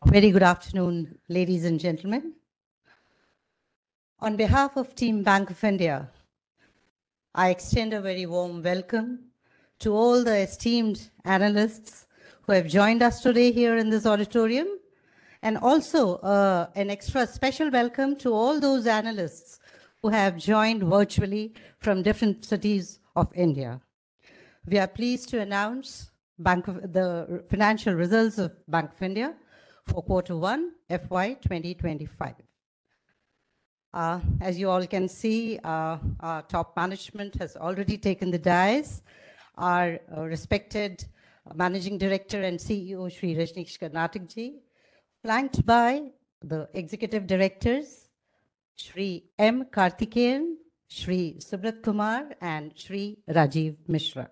Very good afternoon, ladies and gentlemen. On behalf of Team Bank of India, I extend a very warm welcome to all the esteemed analysts who have joined us today here in this auditorium, and also an extra special welcome to all those analysts who have joined virtually from different cities of India. We are pleased to announce the financial results of Bank of India for Q1 FY 2025. As you all can see, our top management has already taken the dais. Our respected Managing Director and CEO, Shri Rajneesh Karnatak ji, flanked by the Executive Directors, Shri M. Karthikeyan, Shri Subrat Kumar, and Shri Rajiv Mishra.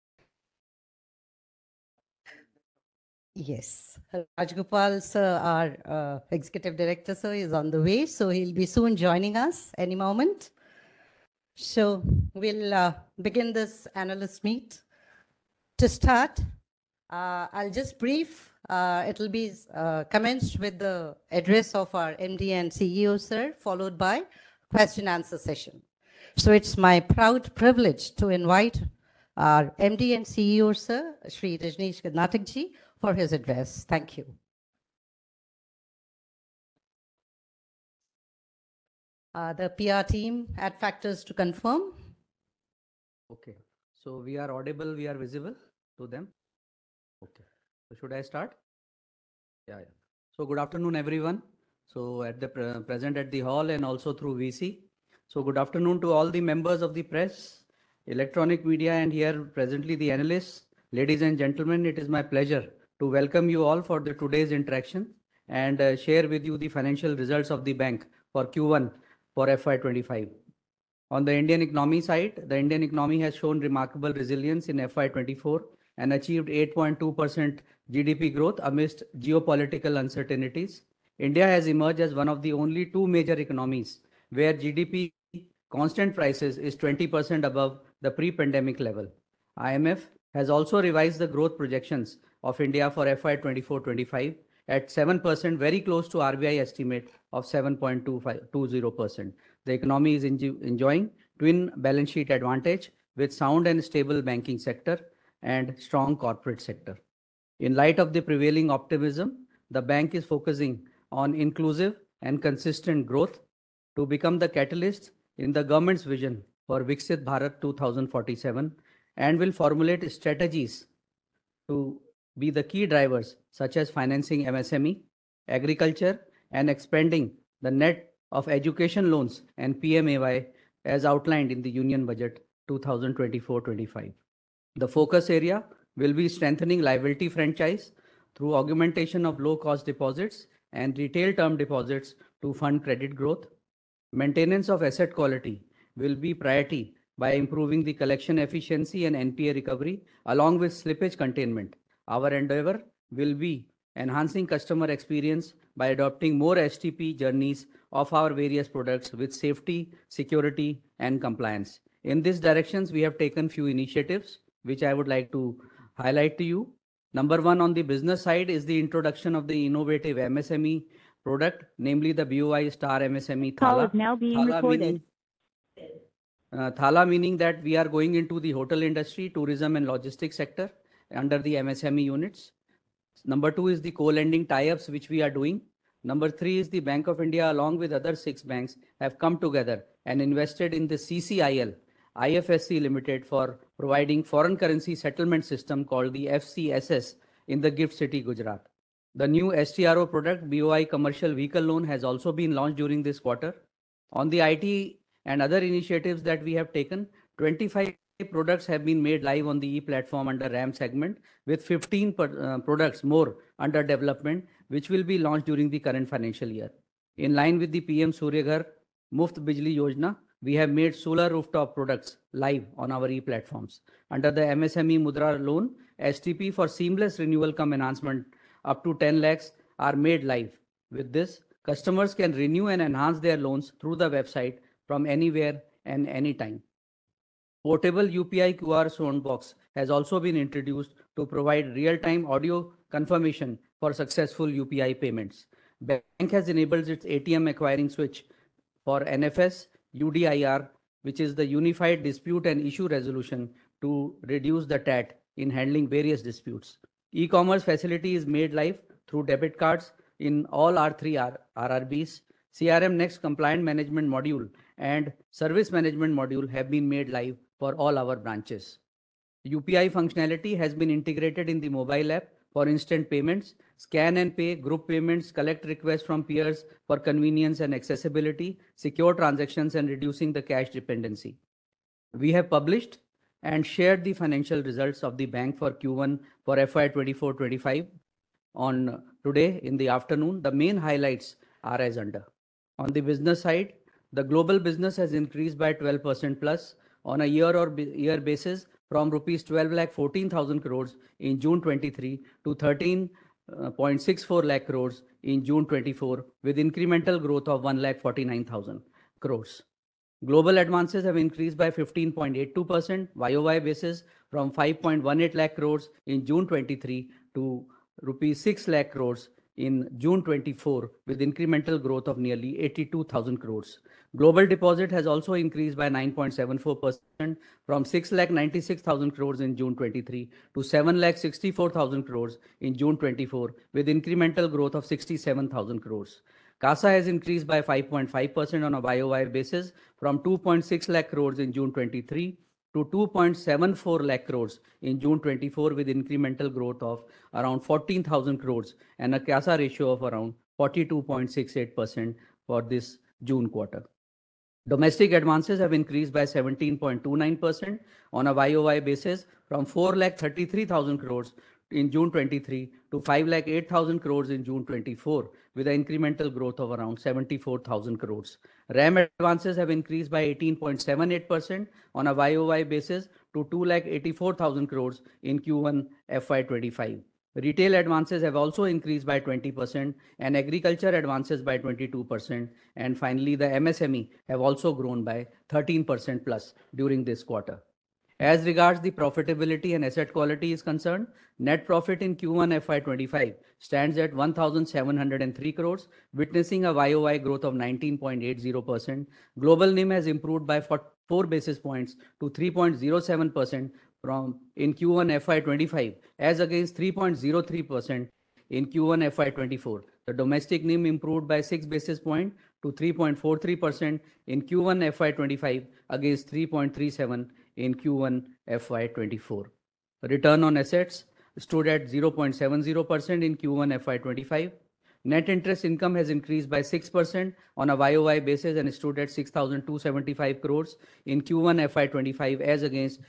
Yes, Rajgopal sir, our Executive Director sir, is on the way, so he'll be soon joining us any moment. So we'll begin this analyst meet. To start, I'll just brief. It'll be commenced with the address of our MD and CEO sir, followed by question answer session. So it's my proud privilege to invite our MD and CEO sir, Shri Rajneesh Karnatak ji, for his address. Thank you. The PR team at Factors to confirm. Okay, so we are audible, we are visible to them. Okay, so should I start? Yeah. So good afternoon, everyone. So at the present at the hall and also through VC. So good afternoon to all the members of the press, electronic media, and here presently the analysts. Ladies and gentlemen, it is my pleasure to welcome you all for today's interaction and share with you the financial results of the bank for Q1 for FY25. On the Indian economy side, the Indian economy has shown remarkable resilience in FY24 and achieved 8.2% GDP growth amidst geopolitical uncertainties. India has emerged as one of the only two major economies where GDP constant prices is 20% above the pre-pandemic level. IMF has also revised the growth projections of India for FY24-25 at 7%, very close to RBI estimate of 7.20%. The economy is enjoying twin balance sheet advantage with sound and stable banking sector and strong corporate sector. In light of the prevailing optimism, the bank is focusing on inclusive and consistent growth to become the catalyst in the government's vision for Viksit Bharat 2047 and will formulate strategies to be the key drivers such as financing MSME, agriculture, and expanding the net of education loans and PMAY as outlined in the Union Budget 2024-25. The focus area will be strengthening liability franchise through augmentation of low-cost deposits and retail term deposits to fund credit growth. Maintenance of asset quality will be priority by improving the collection efficiency and NPA recovery along with slippage containment. Our endeavor will be enhancing customer experience by adopting more STP journeys of our various products with safety, security, and compliance. In these directions, we have taken few initiatives, which I would like to highlight to you. Number one on the business side is the introduction of the innovative MSME product, namely the BOI Star MSME Thala. Call is now being recorded. Thala meaning that we are going into the hotel industry, tourism and logistics sector under the MSME units. Number two is the co-lending tie-ups which we are doing. Number three is the Bank of India along with other 6 banks have come together and invested in the CCIL, IFSC Limited for providing foreign currency settlement system called the FCSS in the GIFT City, Gujarat. The new STRO product, BOI Commercial Vehicle Loan, has also been launched during this quarter. On the IT and other initiatives that we have taken, 25 products have been made live on the e-platform under RAM segment with 15 products more under development, which will be launched during the current financial year. In line with the PM Surya Ghar Muft Bijli Yojana, we have made solar rooftop products live on our e-platforms. Under the MSME Mudra loan, STP for seamless renewal cum enhancement up to 10 lakhs are made live. With this, customers can renew and enhance their loans through the website from anywhere and anytime. Portable UPI QR sound box has also been introduced to provide real-time audio confirmation for successful UPI payments. Bank has enabled its ATM acquiring switch for NFS UDIR, which is the Unified Dispute and Issue Resolution, to reduce the TAT in handling various disputes. E-commerce facility is made live through debit cards in all R3 RRBs. CRM Next compliant management module and service management module have been made live for all our branches. UPI functionality has been integrated in the mobile app for instant payments, scan and pay, group payments, collect requests from peers for convenience and accessibility, secure transactions, and reducing the cash dependency. We have published and shared the financial results of the bank for Q1 for FY 24-25 on today in the afternoon. The main highlights are as under. On the business side, the global business has increased by 12% plus on a year-on-year basis from rupees 12,14,000 crores in June 23 to 13.64 lakh crores in June 24, with incremental growth of 1,49,000 crores. Global advances have increased by 15.82% YOY basis from 5.18 lakh crores in June 23 to rupees 6 lakh crores in June 24, with incremental growth of nearly 82,000 crores. Global deposit has also increased by 9.74% from 6,96,000 crores in June 23 to 7,64,000 crores in June 24, with incremental growth of 67,000 crores. CASA has increased by 5.5% on a YOY basis from 2.6 lakh crores in June 23 to 2.74 lakh crores in June 24, with incremental growth of around 14,000 crores and a CASA ratio of around 42.68% for this June quarter. Domestic advances have increased by 17.29% on a YOY basis from 4,33,000 crores in June 23 to 5,08,000 crores in June 24, with an incremental growth of around 74,000 crores. RAM advances have increased by 18.78% on a YOY basis to 2,84,000 crores in Q1 FY25. Retail advances have also increased by 20% and agriculture advances by 22%. And finally, the MSME have also grown by 13% plus during this quarter. As regards the profitability and asset quality is concerned, net profit in Q1 FY25 stands at 1,703 crores, witnessing a YOY growth of 19.80%. Global NIM has improved by 4 basis points to 3.07% from in Q1 FY25 as against 3.03% in Q1 FY24. The domestic NIM improved by 6 basis points to 3.43% in Q1 FY25 against 3.37 in Q1 FY24. Return on assets stood at 0.70% in Q1 FY25. Net interest income has increased by 6% on a YOY basis and stood at 6,275 crores in Q1 FY25 as against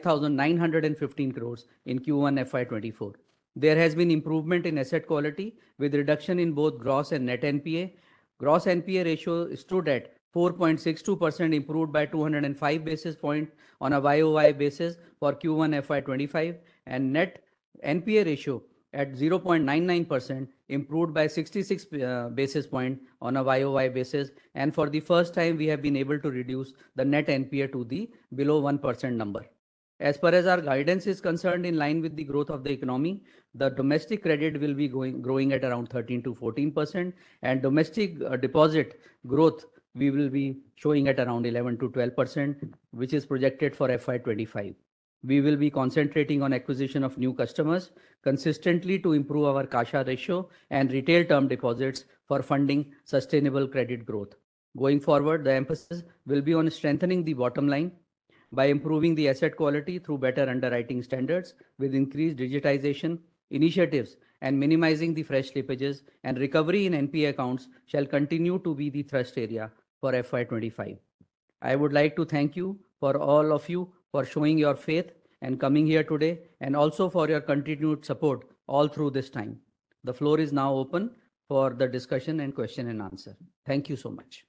5,915 crores in Q1 FY24. There has been improvement in asset quality with reduction in both gross and net NPA. Gross NPA ratio stood at 4.62%, improved by 205 basis points on a YOY basis for Q1 FY25, and net NPA ratio at 0.99%, improved by 66 basis points on a YOY basis. And for the first time, we have been able to reduce the net NPA to the below 1% number. As far as our guidance is concerned, in line with the growth of the economy, the domestic credit will be growing at around 13 to 14%, and domestic deposit growth we will be showing at around 11 to 12%, which is projected for FY25. We will be concentrating on acquisition of new customers consistently to improve our CASA ratio and retail term deposits for funding sustainable credit growth. Going forward, the emphasis will be on strengthening the bottom line by improving the asset quality through better underwriting standards with increased digitization initiatives and minimizing the fresh slippages, and recovery in NPA accounts shall continue to be the thrust area for FY25. I would like to thank you for all of you for showing your faith and coming here today, and also for your continued support all through this time. The floor is now open for the discussion and question and answer. Thank you so much.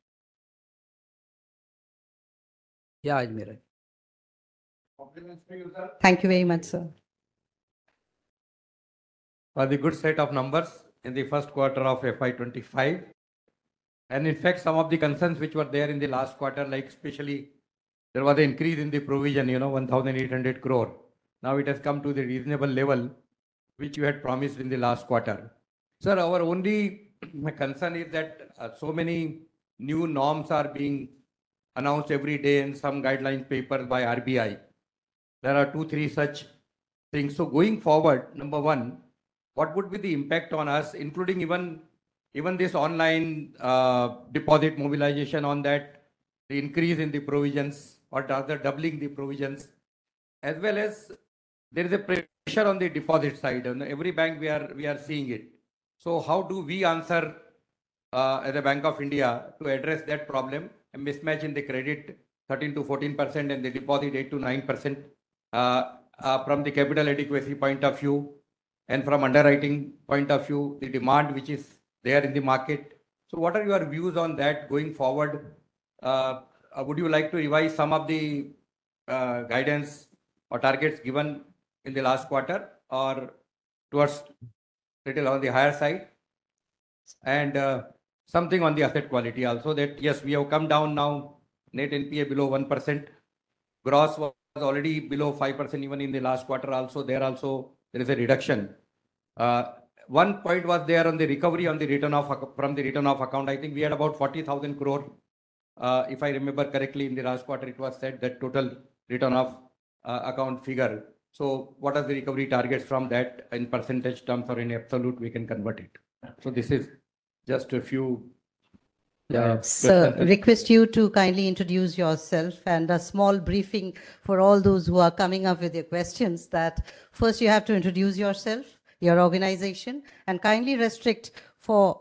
Yeah, Ajmer. Thank you very much, sir. For the good set of numbers in the first quarter of FY25. And in fact, some of the concerns which were there in the last quarter, like especially there was an increase in the provision, 1,800 crore. Now it has come to the reasonable level which you had promised in the last quarter. Sir, our only concern is that so many new norms are being announced every day in some guidelines papers by RBI. There are 2, 3 such things. So going forward, number one, what would be the impact on us, including even this online deposit mobilization on that, the increase in the provisions or rather doubling the provisions, as well as there is a pressure on the deposit side. On every bank we are seeing it. So how do we answer as a Bank of India to address that problem, a mismatch in the credit 13 to 14% and the deposit 8 to 9% from the capital adequacy point of view and from underwriting point of view, the demand which is there in the market. So what are your views on that going forward? Would you like to revise some of the guidance or targets given in the last quarter or towards little on the higher side? And something on the asset quality also, that yes, we have come down now, net NPA below 1%, gross was already below 5% even in the last quarter also, there is a reduction. One point was there on the recovery on the from the return of account. I think we had about 40,000 crore. If I remember correctly, in the last quarter, it was said that total return of account figure. So what are the recovery targets from that in percentage terms or in absolute, we can convert it. So this is just a few. Sir, request you to kindly introduce yourself and a small briefing for all those who are coming up with their questions, that first you have to introduce yourself, your organization, and kindly restrict for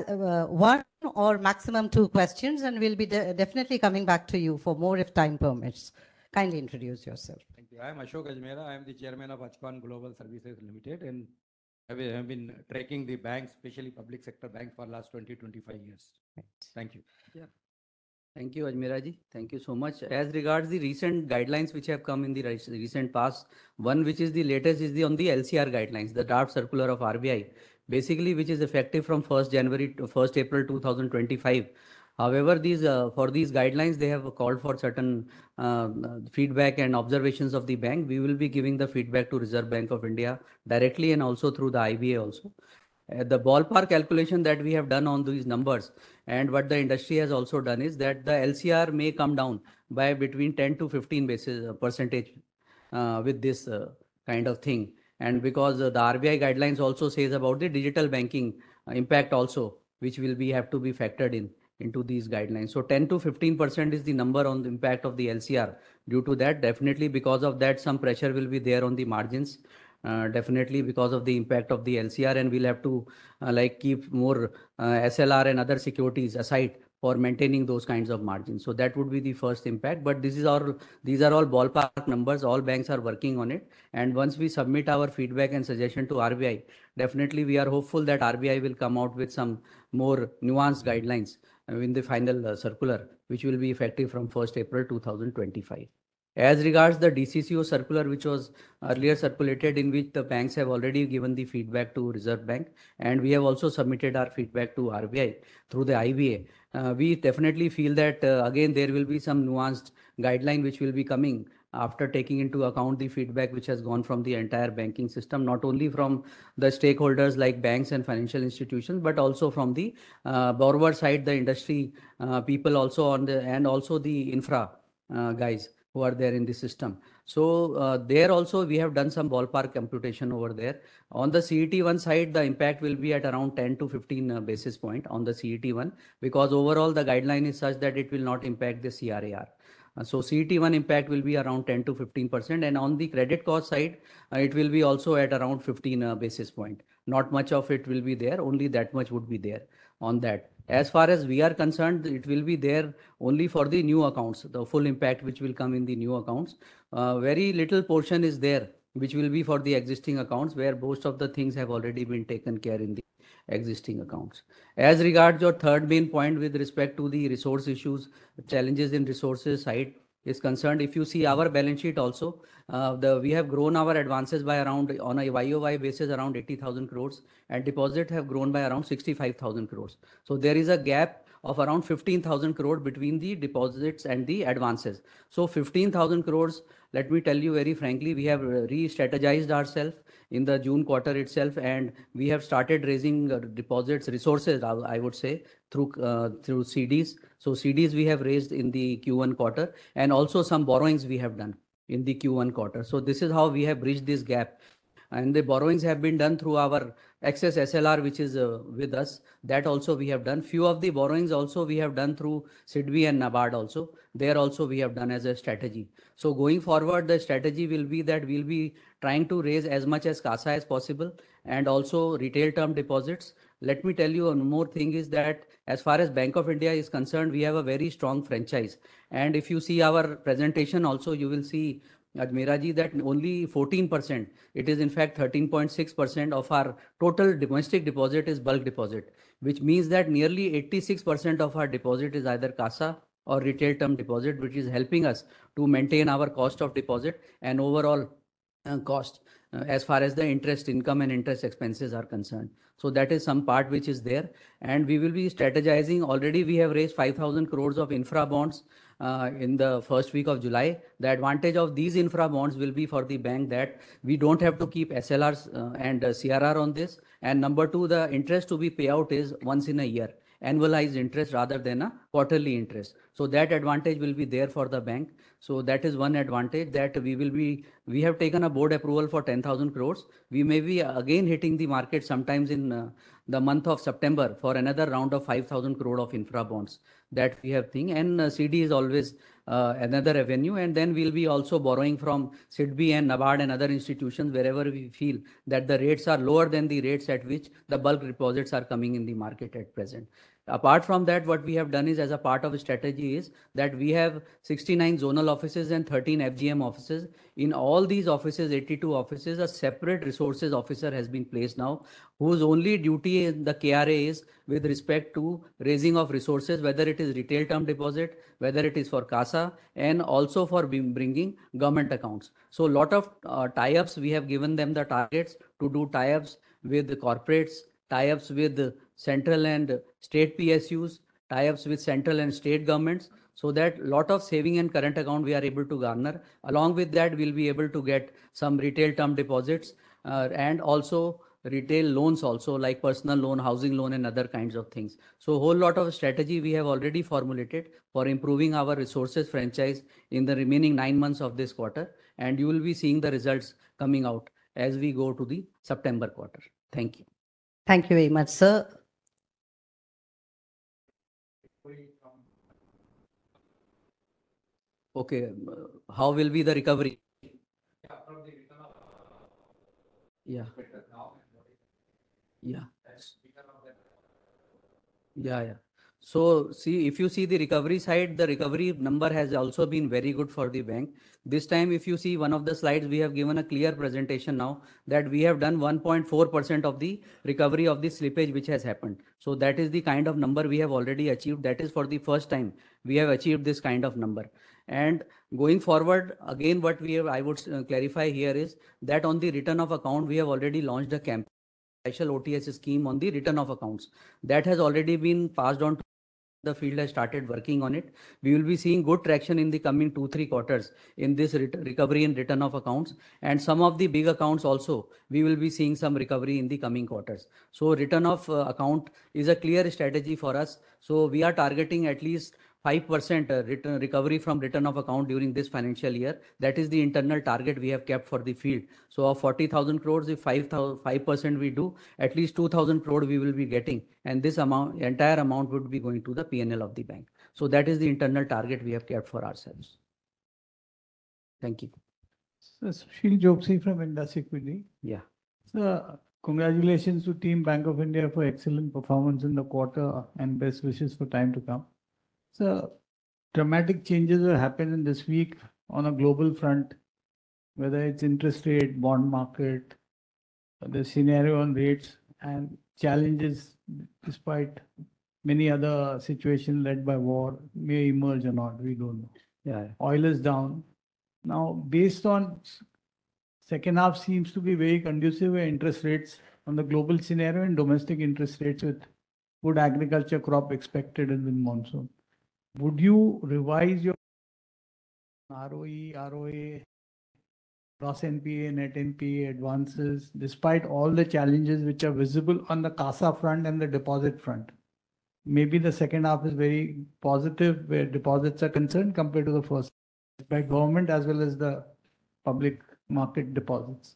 one or maximum 2 questions, and we'll be definitely coming back to you for more if time permits. Kindly introduce yourself. Thank you. I am Ashok Ajmera. I am the chairman of Ajcon Global Services Limited, and I have been tracking the banks, especially public sector banks, for last 20-25 years. Right. Thank you. Yeah. Thank you, Ajmera ji. Thank you so much. As regards the recent guidelines which have come in the recent past, one which is the latest is on the LCR guidelines, the draft circular of RBI, basically which is effective from 1st January to 1st April 2025. However, for these guidelines, they have called for certain feedback and observations of the bank. We will be giving the feedback to Reserve Bank of India directly and also through the IBA also. The ballpark calculation that we have done on these numbers and what the industry has also done is that the LCR may come down by between 10 to 15 percentage with this kind of thing. And because the RBI guidelines also says about the digital banking impact also, which will have to be factored into these guidelines. So 10 to 15% is the number on the impact of the LCR. Due to that, definitely because of that, some pressure will be there on the margins. Definitely because of the impact of the LCR, and we'll have to keep more SLR and other securities aside for maintaining those kinds of margins. So that would be the first impact. But these are all ballpark numbers. All banks are working on it. And once we submit our feedback and suggestion to RBI, definitely we are hopeful that RBI will come out with some more nuanced guidelines in the final circular, which will be effective from 1st April 2025. As regards the DCCO circular, which was earlier circulated, in which the banks have already given the feedback to Reserve Bank, and we have also submitted our feedback to RBI through the IBA. We definitely feel that again there will be some nuanced guideline which will be coming after taking into account the feedback which has gone from the entire banking system, not only from the stakeholders like banks and financial institutions, but also from the borrower side, the industry people also and also the infra guys who are there in the system. So there also we have done some ballpark computation over there. On the CET1 side, the impact will be at around 10 to 15 basis point on the CET1, because overall the guideline is such that it will not impact the CRAR. So CET1 impact will be around 10 to 15%, and on the credit cost side, it will be also at around 15 basis point. Not much of it will be there, only that much would be there on that. As far as we are concerned, it will be there only for the new accounts, the full impact which will come in the new accounts. Very little portion is there, which will be for the existing accounts, where most of the things have already been taken care in the existing accounts. As regards your third main point with respect to the resource issues, challenges in resources side is concerned, if you see our balance sheet also, we have grown our advances by around, on a YOY basis, around 80,000 crores, and deposit have grown by around 65,000 crores. So there is a gap of around 15,000 crore between the deposits and the advances. So 15,000 crores let me tell you very frankly, we have re-strategized ourselves in the June quarter itself, and we have started raising deposits, resources, I would say, through CDs. So CDs we have raised in the Q1 quarter, and also some borrowings we have done in the Q1 quarter. So this is how we have bridged this gap. And the borrowings have been done through our excess SLR, which is with us. That also we have done. Few of the borrowings also we have done through SIDBI and NABARD also. There also we have done as a strategy. So going forward, the strategy will be that we'll be trying to raise as much as CASA as possible and also retail term deposits. Let me tell you one more thing is that as far as Bank of India is concerned, we have a very strong franchise. And if you see our presentation also, you will see Ajmera ji, that only 14%, it is in fact 13.6% of our total domestic deposit is bulk deposit, which means that nearly 86% of our deposit is either CASA or retail term deposit, which is helping us to maintain our cost of deposit and overall cost as far as the interest income and interest expenses are concerned. So that is some part which is there, and we will be strategizing. Already we have raised 5,000 crores of infra bonds in the first week of July. The advantage of these infra bonds will be for the bank that we don't have to keep SLRs and CRR on this. And number two, the interest to be payout is once in a year, annualized interest rather than a quarterly interest. So that advantage will be there for the bank. So that is one advantage that we have taken a board approval for 10,000 crores. We may be again hitting the market sometimes in the month of September for another round of 5,000 crore of infra bonds that we have thing. And CD is always another avenue. And then we'll be also borrowing from SIDBI and NABARD and other institutions wherever we feel that the rates are lower than the rates at which the bulk deposits are coming in the market at present. Apart from that, what we have done is as a part of a strategy is that we have 69 zonal offices and 13 FGM offices. In all these offices, 82 offices, a separate resources officer has been placed now, whose only duty in the KRA is with respect to raising of resources, whether it is retail term deposit, whether it is for CASA, and also for bringing government accounts. So a lot of tie-ups, we have given them the targets to do tie-ups with the corporates, tie-ups with central and state PSUs, tie-ups with central and state governments, so that lot of saving and current account we are able to garner. Along with that, we'll be able to get some retail term deposits and also retail loans also, like personal loan, housing loan, and other kinds of things. So a whole lot of strategy we have already formulated for improving our resources franchise in the remaining 9 months of this quarter. And you will be seeing the results coming out as we go to the September quarter. Thank you. Thank you very much, sir. Okay, how will be the recovery? Yeah. Yeah. Yeah. So see, if you see the recovery side, the recovery number has also been very good for the bank. This time, if you see one of the slides, we have given a clear presentation now that we have done 1.4% of the recovery of the slippage which has happened. So that is the kind of number we have already achieved. That is for the first time we have achieved this kind of number. And going forward, again, what we have, I would clarify here is that on the return of account, we have already launched a campaign, special OTS scheme on the return of accounts. That has already been passed on to the field, has started working on it. We will be seeing good traction in the coming 2-3 quarters in this recovery and return of accounts. And some of the big accounts also, we will be seeing some recovery in the coming quarters. So return of account is a clear strategy for us. So we are targeting at least 5% recovery from return of account during this financial year. That is the internal target we have kept for the field. So of 40,000 crores, if 5% we do, at least 2,000 crore we will be getting. And this amount, entire amount would be going to the PNL of the bank. So that is the internal target we have kept for ourselves. Thank you. So Sushil Jogsy from Indus Equity. Yeah. So congratulations to Team Bank of India for excellent performance in the quarter and best wishes for time to come. So dramatic changes have happened in this week on a global front, whether it's interest rate, bond market, the scenario on rates, and challenges despite many other situations led by war may emerge or not, we don't know. Yeah. Oil is down. Now, based on second half seems to be very conducive with interest rates on the global scenario and domestic interest rates with good agriculture crop expected in the monsoon. Would you revise your ROE, ROA gross NPA, net NPA, advances, despite all the challenges which are visible on the CASA front and the deposit front. Maybe the second half is very positive where deposits are concerned compared to the first by government as well as the public market deposits.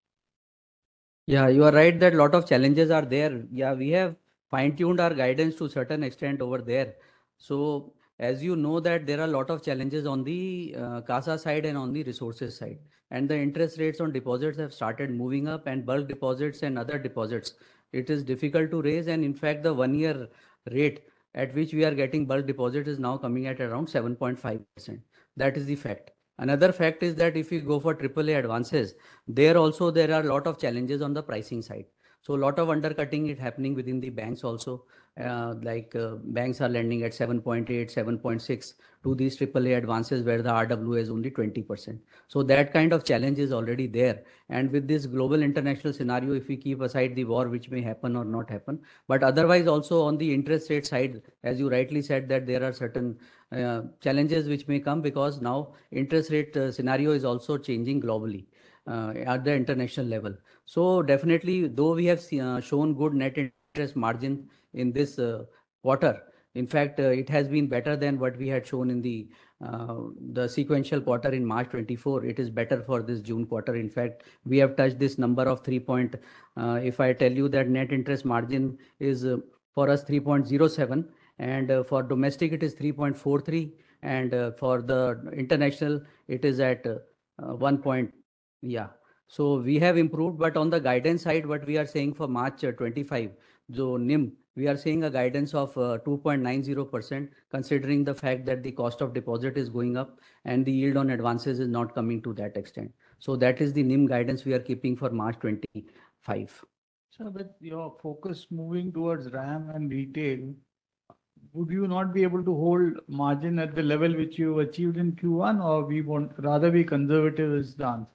Yeah, you are right that a lot of challenges are there. Yeah, we have fine-tuned our guidance to a certain extent over there. So as you know that there are a lot of challenges on the CASA side and on the resources side. And the interest rates on deposits have started moving up, and bulk deposits and other deposits, it is difficult to raise. And in fact, the 1-year rate at which we are getting bulk deposit is now coming at around 7.5%. That is the fact. Another fact is that if you go for AAA advances, there also there are a lot of challenges on the pricing side. So a lot of undercutting is happening within the banks also. Banks are lending at 7.8, 7.6 to these AAA advances where the RW is only 20%. So that kind of challenge is already there. And with this global international scenario, if we keep aside the war which may happen or not happen, but otherwise also on the interest rate side, as you rightly said that there are certain challenges which may come because now interest rate scenario is also changing globally at the international level. So definitely, though we have shown good net interest margin in this quarter, in fact, it has been better than what we had shown in the sequential quarter in March 24. It is better for this June quarter. In fact, we have touched this number of 3. If I tell you that net interest margin is for us 3.07, and for domestic it is 3.43, and for the international it is at 1. Yeah. So we have improved, but on the guidance side, what we are saying for March 25, so NIM, we are saying a guidance of 2.90%, considering the fact that the cost of deposit is going up and the yield on advances is not coming to that extent. So that is the NIM guidance we are keeping for March 25. So with your focus moving towards RAM and retail, would you not be able to hold margin at the level which you achieved in Q1, or we want rather be conservative is the answer?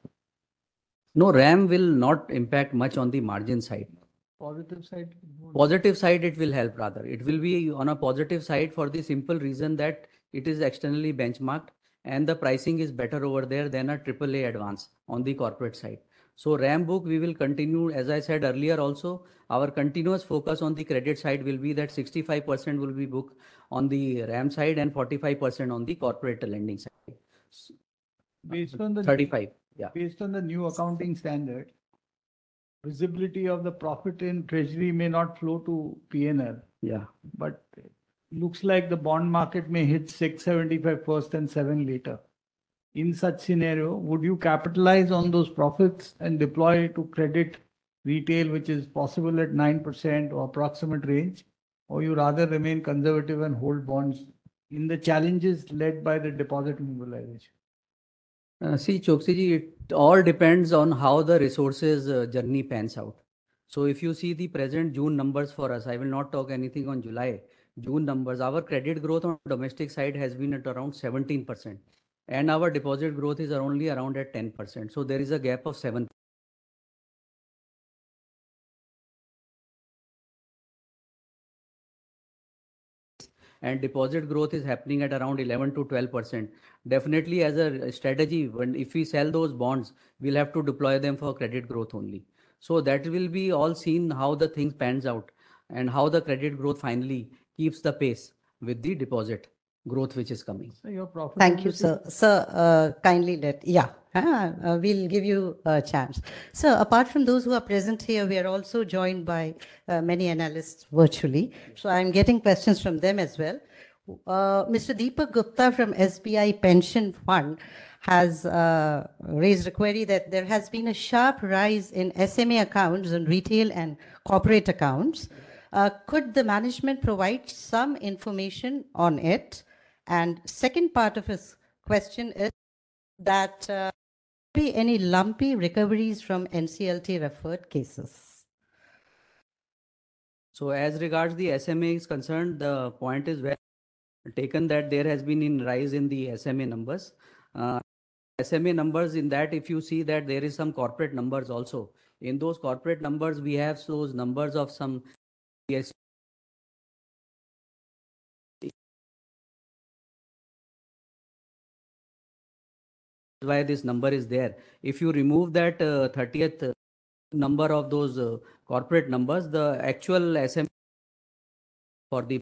No, RAM will not impact much on the margin side. Positive side? Positive side, it will help rather. It will be on a positive side for the simple reason that it is externally benchmarked and the pricing is better over there than a AAA advance on the corporate side. So RAM book, we will continue, as I said earlier also, our continuous focus on the credit side will be that 65% will be booked on the RAM side and 45% on the corporate lending side. Based on the 35, yeah. Based on the new accounting standard, visibility of the profit in treasury may not flow to PNL. Yeah. But looks like the bond market may hit 675 first and 7 later. In such scenario, would you capitalize on those profits and deploy to credit retail, which is possible at 9% or approximate range, or you rather remain conservative and hold bonds in the challenges led by the deposit mobilization? See, Choksi ji, it all depends on how the resources journey pans out. So if you see the present June numbers for us, I will not talk anything on July. June numbers, our credit growth on domestic side has been at around 17%. And our deposit growth is only around at 10%. So there is a gap of 7%. And deposit growth is happening at around 11 to 12%. Definitely as a strategy, if we sell those bonds, we'll have to deploy them for credit growth only. So that will be all seen how the things pans out and how the credit growth finally keeps the pace with the deposit growth which is coming. So your profit. Thank you, sir. Sir, kindly we'll give you a chance. Sir, apart from those who are present here, we are also joined by many analysts virtually. So I'm getting questions from them as well. Mr. Deepak Gupta from SBI Pension Fund has raised a query that there has been a sharp rise in SMA accounts in retail and corporate accounts. Could the management provide some information on it? And second part of his question is that be any lumpy recoveries from NCLT referred cases? So as regards the SMA is concerned, the point is well taken that there has been a rise in the SMA numbers. SMA numbers in that if you see that there is some corporate numbers also. In those corporate numbers, we have those numbers of some why this number is there. If you remove that 30th number of those corporate numbers, the actual SME for the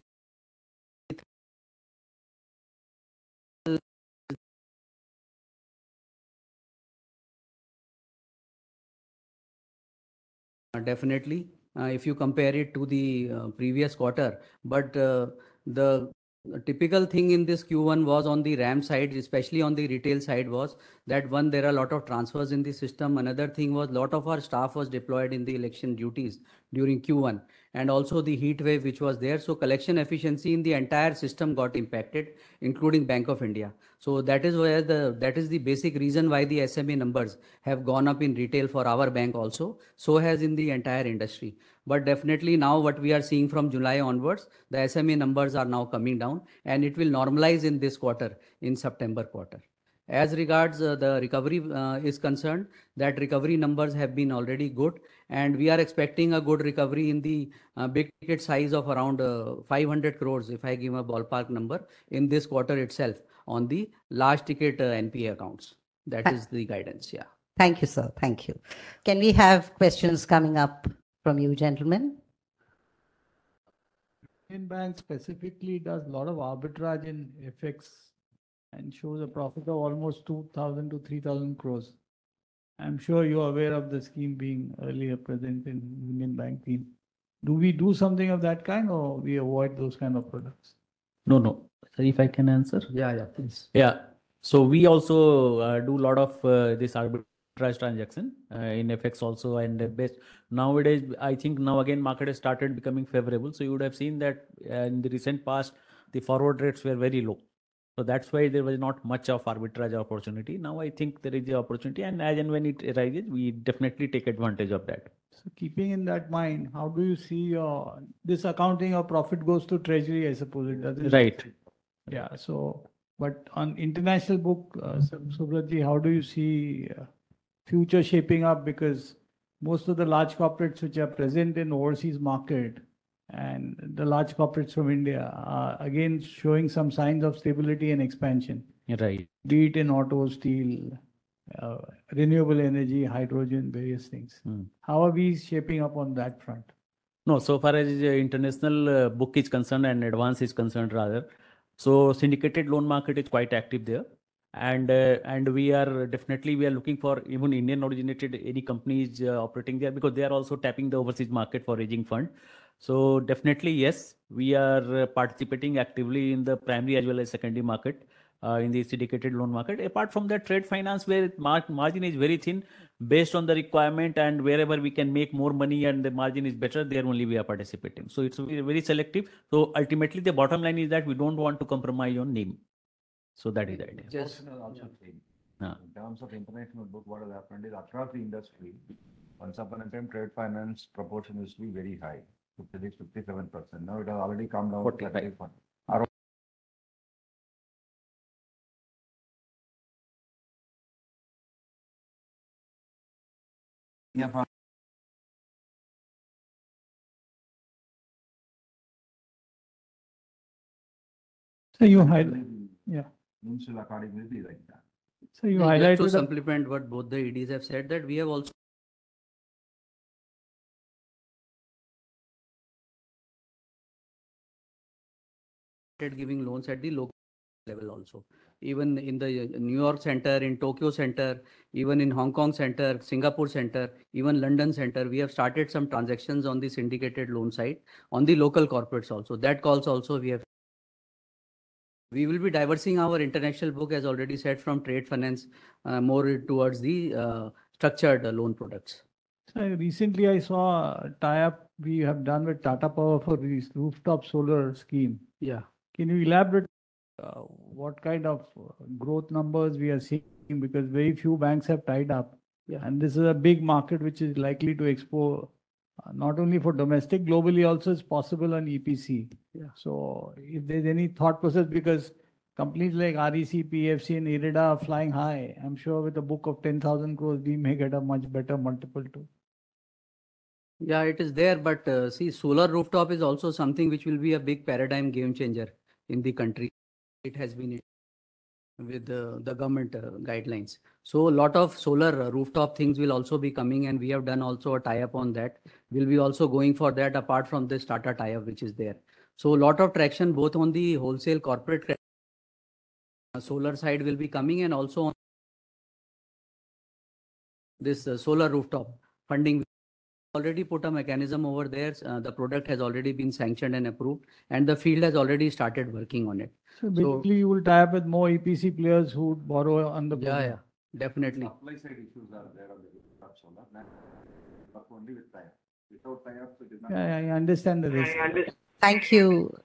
definitely, if you compare it to the previous quarter, but the typical thing in this Q1 was on the RAM side, especially on the retail side, was that one, there are a lot of transfers in the system. Another thing was lot of our staff was deployed in the election duties during Q1, and also the heat wave which was there. So collection efficiency in the entire system got impacted, including Bank of India. So that is where that is the basic reason why the SME numbers have gone up in retail for our bank also. So has in the entire industry. But definitely now what we are seeing from July onwards, the SME numbers are now coming down, and it will normalize in this quarter, in September quarter. As regards the recovery is concerned, that recovery numbers have been already good, and we are expecting a good recovery in the big ticket size of around 500 crores, if I give a ballpark number, in this quarter itself on the large ticket NPA accounts. That is the guidance, yeah. Thank you, sir. Thank you. Can we have questions coming up from you, gentlemen? Indian Bank specifically does a lot of arbitrage in FX and shows a profit of almost 2,000 to 3,000 crores. I'm sure you're aware of the scheme being earlier present in Union Bank team. Do we do something of that kind, or we avoid those kind of products? No. Sir, if I can answer. Yeah, please. Yeah. So we also do a lot of this arbitrage transaction in FX also, and best nowadays I think now again market has started becoming favorable. So you would have seen that in the recent past the forward rates were very low. So that's why there was not much of arbitrage opportunity. Now I think there is the opportunity, and as and when it arises, we definitely take advantage of that. So keeping in that mind, how do you see your this accounting of profit goes to treasury? I suppose it doesn't. Right. Yeah. So, but on international book, Subratji, how do you see future shaping up? Because most of the large corporates which are present in overseas market and the large corporates from India are again showing some signs of stability and expansion. Right. Be it in auto, steel, renewable energy, hydrogen, various things. How are we shaping up on that front? No, so far as international book is concerned and advance is concerned rather, so syndicated loan market is quite active there, and we are looking for even Indian originated any companies operating there, because they are also tapping the overseas market for raising fund. So definitely yes, we are participating actively in the primary as well as secondary market. In the syndicated loan market. Apart from that, trade finance, where margin is very thin, based on the requirement, and wherever we can make more money and the margin is better, there only we are participating. So it's very selective. So ultimately, the bottom line is that we don't want to compromise on NIM. So that is the idea. Just in terms of international book, what has happened is across the industry, once upon a time, trade finance proportion used to be very high, 56, 57%. Now it has already come down to 35%. Yeah. So you highlight, yeah. Will accordingly be like that. So you just highlighted to the supplement what both the EDs have said, that we have also giving loans at the local level also. Even in the New York center, in Tokyo center, even in Hong Kong center, Singapore center, even London center, we have started some transactions on the syndicated loan side, on the local corporates also. That calls also we have. We will be diversifying our international book, as already said, from trade finance more towards the structured loan products. So recently I saw a tie-up we have done with Tata Power for this rooftop solar scheme. Yeah. Can you elaborate what kind of growth numbers we are seeing? Because very few banks have tied up. Yeah. And this is a big market which is likely to export not only for domestic, globally also is possible on EPC. Yeah. So if there's any thought process, because companies like REC, PFC and IREDA are flying high, I'm sure with a book of 10,000 crores, we may get a much better multiple too. Yeah, it is there, but see, solar rooftop is also something which will be a big paradigm game changer in the country. It has been with the government guidelines. So a lot of solar rooftop things will also be coming, and we have done also a tie-up on that. We'll be also going for that apart from this Tata tie-up which is there. So a lot of traction both on the wholesale corporate credit, solar side will be coming, and also on this solar rooftop funding. Already put a mechanism over there. The product has already been sanctioned and approved, and the field has already started working on it. So basically, you will tie up with more EPC players who would borrow on the Yeah, project. yeah, definitely. Supply side issues are there on the rooftop solar. Work only with tie-up. Without tie-ups, it is not. Yeah, I understand the risk. Thank you.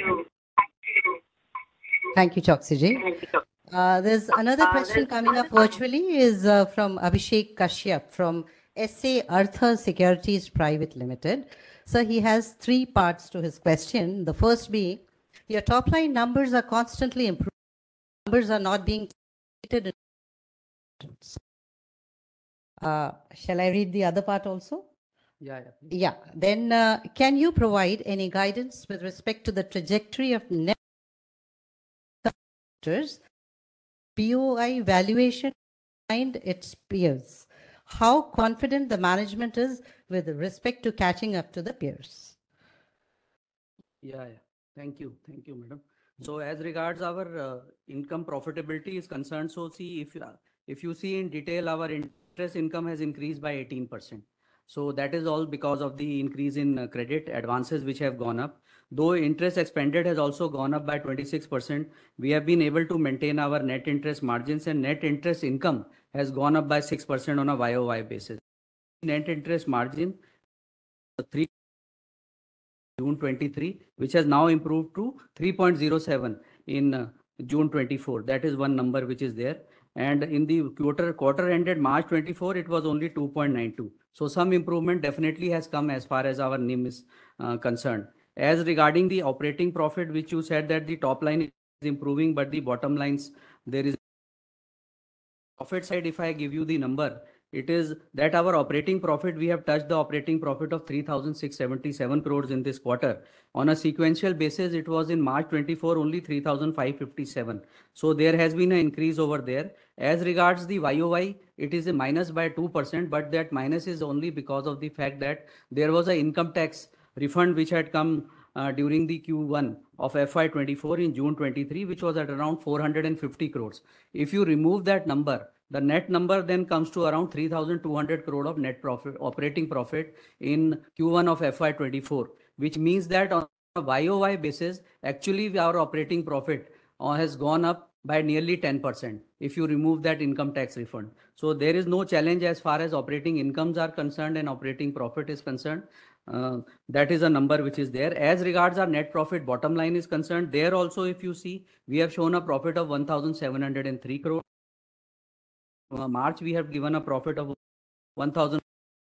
Thank you, Choksiji. There's another question coming up virtually is from Abhishek Kashyap from SA Artha Securities Private Limited. So he has three parts to his question. The first being, your top line numbers are constantly improving. Numbers are not being stated. Shall I read the other part also? Yeah, yeah. Please. Yeah. Then can you provide any guidance with respect to the trajectory of net BOI valuation behind its peers? How confident the management is with respect to catching up to the peers? Yeah, yeah. Thank you, madam. So as regards our income profitability is concerned, so see if you see in detail, our interest income has increased by 18%. So that is all because of the increase in credit advances which have gone up. Though interest expended has also gone up by 26%, we have been able to maintain our net interest margins, and net interest income has gone up by 6% on a YOY basis. Net interest margin 3 June 23, which has now improved to 3.07 in June 24. That is one number which is there. And in the quarter ended March 24, it was only 2.92. So some improvement definitely has come as far as our NIM is concerned. As regarding the operating profit, which you said that the top line is improving, but the bottom lines, there is profit side. If I give you the number, it is that our operating profit, we have touched the operating profit of 3,677 crores in this quarter. On a sequential basis, it was in March 24 only 3,557. So there has been an increase over there. As regards the YOY, it is a minus by 2%, but that minus is only because of the fact that there was an income tax refund which had come during the Q1 of FY24 in June 23, which was at around 450 crores. If you remove that number, the net number then comes to around 3,200 crore of net profit, operating profit in Q1 of FY24, which means that on a YOY basis, actually our operating profit has gone up by nearly 10% if you remove that income tax refund. So there is no challenge as far as operating incomes are concerned and operating profit is concerned. That is a number which is there. As regards our net profit bottom line is concerned, there also if you see, we have shown a profit of 1,703 crore. March we have given a profit of 1,000,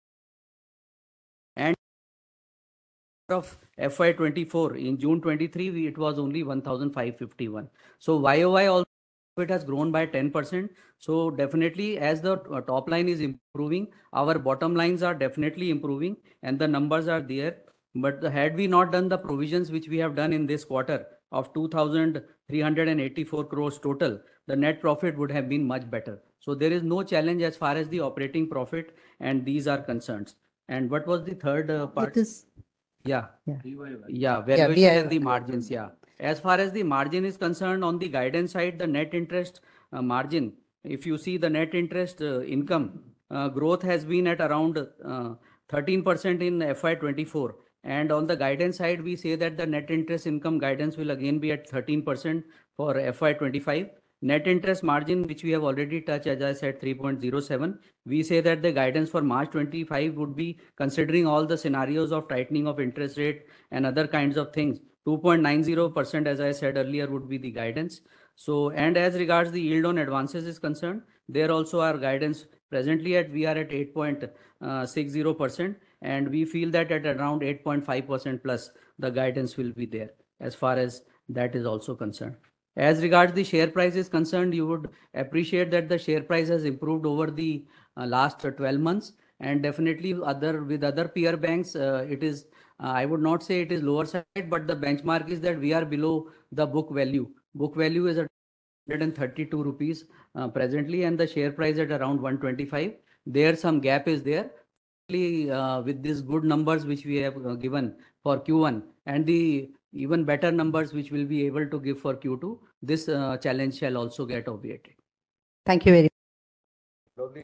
and of FY24 in June 23 it was only 1,551. So YOY also it has grown by 10%. So definitely as the top line is improving, our bottom lines are definitely improving and the numbers are there. But had we not done the provisions which we have done in this quarter of 2,384 crores total, the net profit would have been much better. So there is no challenge as far as the operating profit and these are concerned. And what was the third part? It is, Yeah. Yeah. Yeah, valuation and the VI. margins. Yeah. As far as the margin is concerned, on the guidance side, the net interest margin, if you see the net interest income growth has been at around 13% in FY24. And on the guidance side, we say that the net interest income guidance will again be at 13% for FY25. Net interest margin, which we have already touched, as I said, 3.07. We say that the guidance for March 25 would be, considering all the scenarios of tightening of interest rate and other kinds of things, 2.90%, as I said earlier, would be the guidance. So, and as regards the yield on advances is concerned, there also our guidance presently we are at 8.60%, and we feel that at around 8.5% plus the guidance will be there as far as that is also concerned. As regards the share price is concerned, you would appreciate that the share price has improved over the last 12 months, and definitely with other peer banks, it is, I would not say it is lower side, but the benchmark is that we are below the book value. Book value is at 132 rupees presently, and the share price at around 125. There some gap is there. With these good numbers which we have given for Q1 and the even better numbers which we'll be able to give for Q2, this challenge shall also get obviated. Thank you very much. Slowly.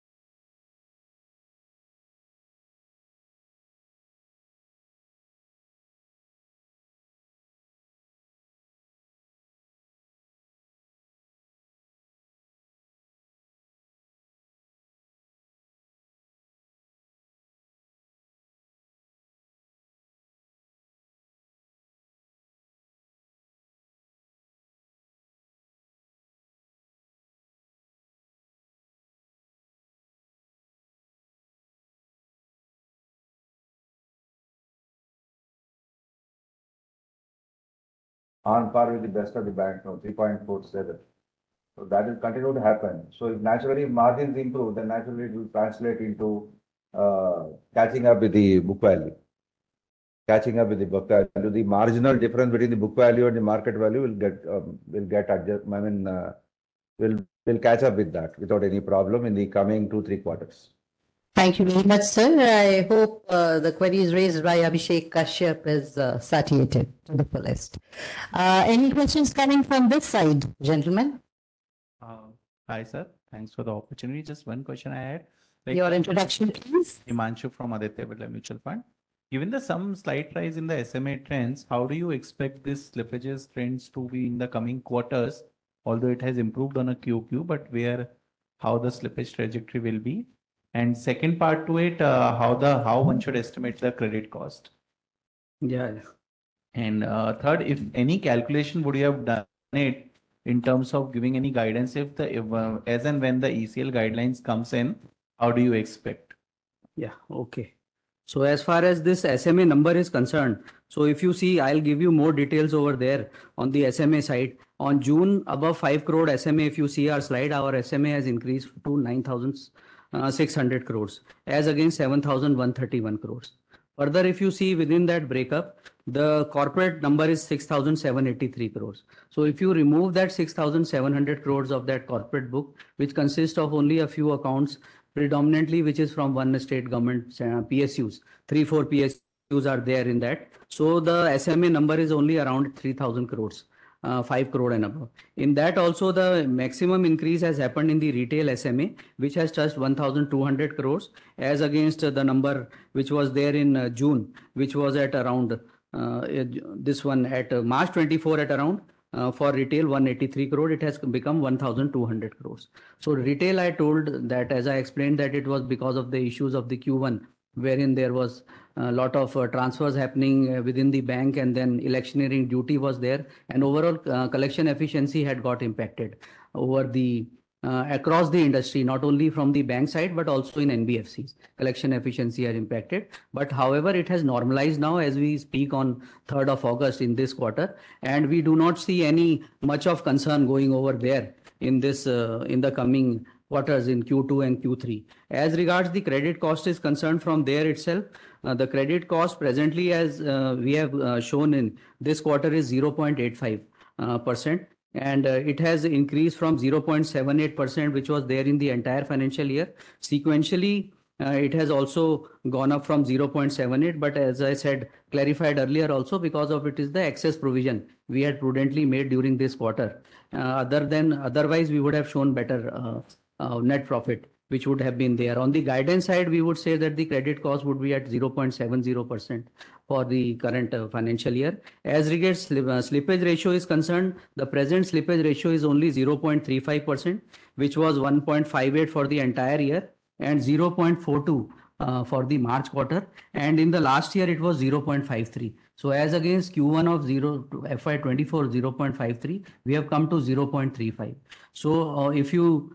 On par with the best of the bank, no, 3.47. So that will continue to happen. So if naturally margins improve, then naturally it will translate into catching up with the book value. Catching up with the book value, the marginal difference between the book value and the market value will get adjust. I mean, will catch up with that without any problem in the coming 2-3 quarters. Thank you very much, sir. I hope the queries raised by Abhishek Kashyap is satiated to the fullest. Any questions coming from this side, gentlemen? Hi, sir. Thanks for the opportunity. Just one question I had. Like, Your introduction, please. Himanshu from Aditya Birla Mutual Fund. Given the some slight rise in the SMA trends, how do you expect this slippages trends to be in the coming quarters? Although it has improved on a QQ, but how the slippage trajectory will be? And second part to it, how one should estimate the credit cost? Yeah. And third, if any calculation would you have done it in terms of giving any guidance if as and when the ECL guidelines comes in, how do you expect? Yeah, okay. So as far as this SMA number is concerned, so if you see, I'll give you more details over there on the SMA side. On June, above 5 crore SMA, if you see our slide, our SMA has increased to 9,600 crores as against 7,131 crores. Further, if you see within that breakup, the corporate number is 6,783 crores. So if you remove that 6,700 crores of that corporate book, which consists of only a few accounts, predominantly which is from one state government PSUs, 3-4 PSUs are there in that. So the SMA number is only around 3,000 crores. 5 crore and above. In that also the maximum increase has happened in the retail SMA, which has touched 1,200 crores as against the number which was there in June, which was at around this one at March 24 at around for retail 183 crore, it has become 1,200 crores. So retail, I told that as I explained that it was because of the issues of the Q1, wherein there was a lot of transfers happening within the bank, and then electioneering duty was there, and overall collection efficiency had got impacted over the across the industry, not only from the bank side but also in NBFCs. Collection efficiency are impacted, but however it has normalized now as we speak on 3rd of August in this quarter, and we do not see any much of concern going over there in this in the coming quarters in Q2 and Q3. As regards the credit cost is concerned, from there itself, the credit cost presently as we have shown in this quarter is 0.85%, and it has increased from 0.78% which was there in the entire financial year. Sequentially, it has also gone up from 0.78, but as I said, clarified earlier also, because of it is the excess provision we had prudently made during this quarter. Otherwise we would have shown better net profit, which would have been there. On the guidance side, we would say that the credit cost would be at 0.70% for the current financial year. As regards slippage ratio is concerned, the present slippage ratio is only 0.35%, which was 1.58 for the entire year and 0.42 for the March quarter, and in the last year it was 0.53. So as against Q1 of FY24 0.53, we have come to 0.35. So if you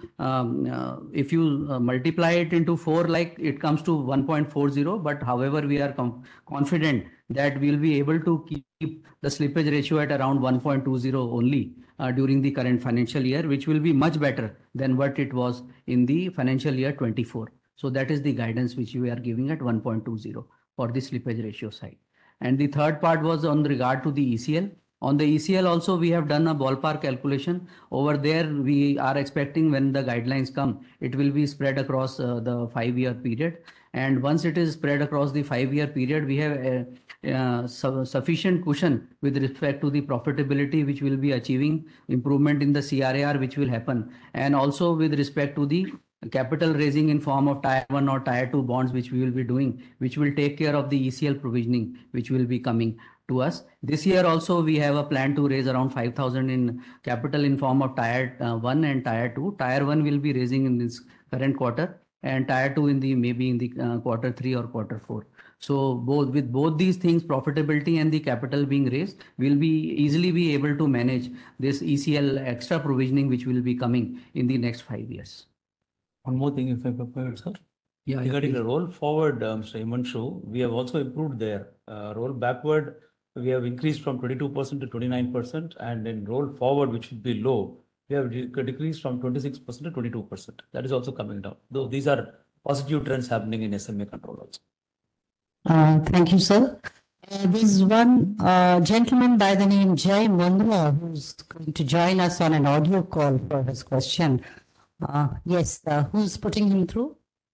multiply it into 4, like it comes to 1.40. But however, we are confident that we will be able to keep the slippage ratio at around 1.20 only during the current financial year, which will be much better than what it was in the financial year 24. So that is the guidance which we are giving at 1.20 for the slippage ratio side. And the third part was on regard to the ECL. On the ECL also, we have done a ballpark calculation. Over there, we are expecting when the guidelines come, it will be spread across the 5-year period. And once it is spread across the 5-year period, we have sufficient cushion with respect to the profitability, which will be achieving improvement in the CRAR, which will happen. And also with respect to the capital raising in form of Tier 1 or Tier 2 bonds, which we will be doing, which will take care of the ECL provisioning, which will be coming to us. This year also, we have a plan to raise around 5,000 in capital in form of Tier 1 and Tier 2. Tier 1 will be raising in this current quarter, and Tier 2 in the maybe in the quarter 3 or quarter 4. So with both these things, profitability and the capital being raised, we'll be easily be able to manage this ECL extra provisioning, which will be coming in the next 5 years. One more thing, if I prepared, sir. Yeah, Regarding the roll forward, Mr. Himanshu, we have also improved there. Roll backward, we have increased from 22% to 29%, and in roll forward, which should be low, we have decreased from 26% to 22%. That is also coming down. Though these are positive trends happening in SMA control also. Thank you, sir. There's one gentleman by the name Jay Mundra who's going to join us on an audio call for his question. Yes, who's putting him through?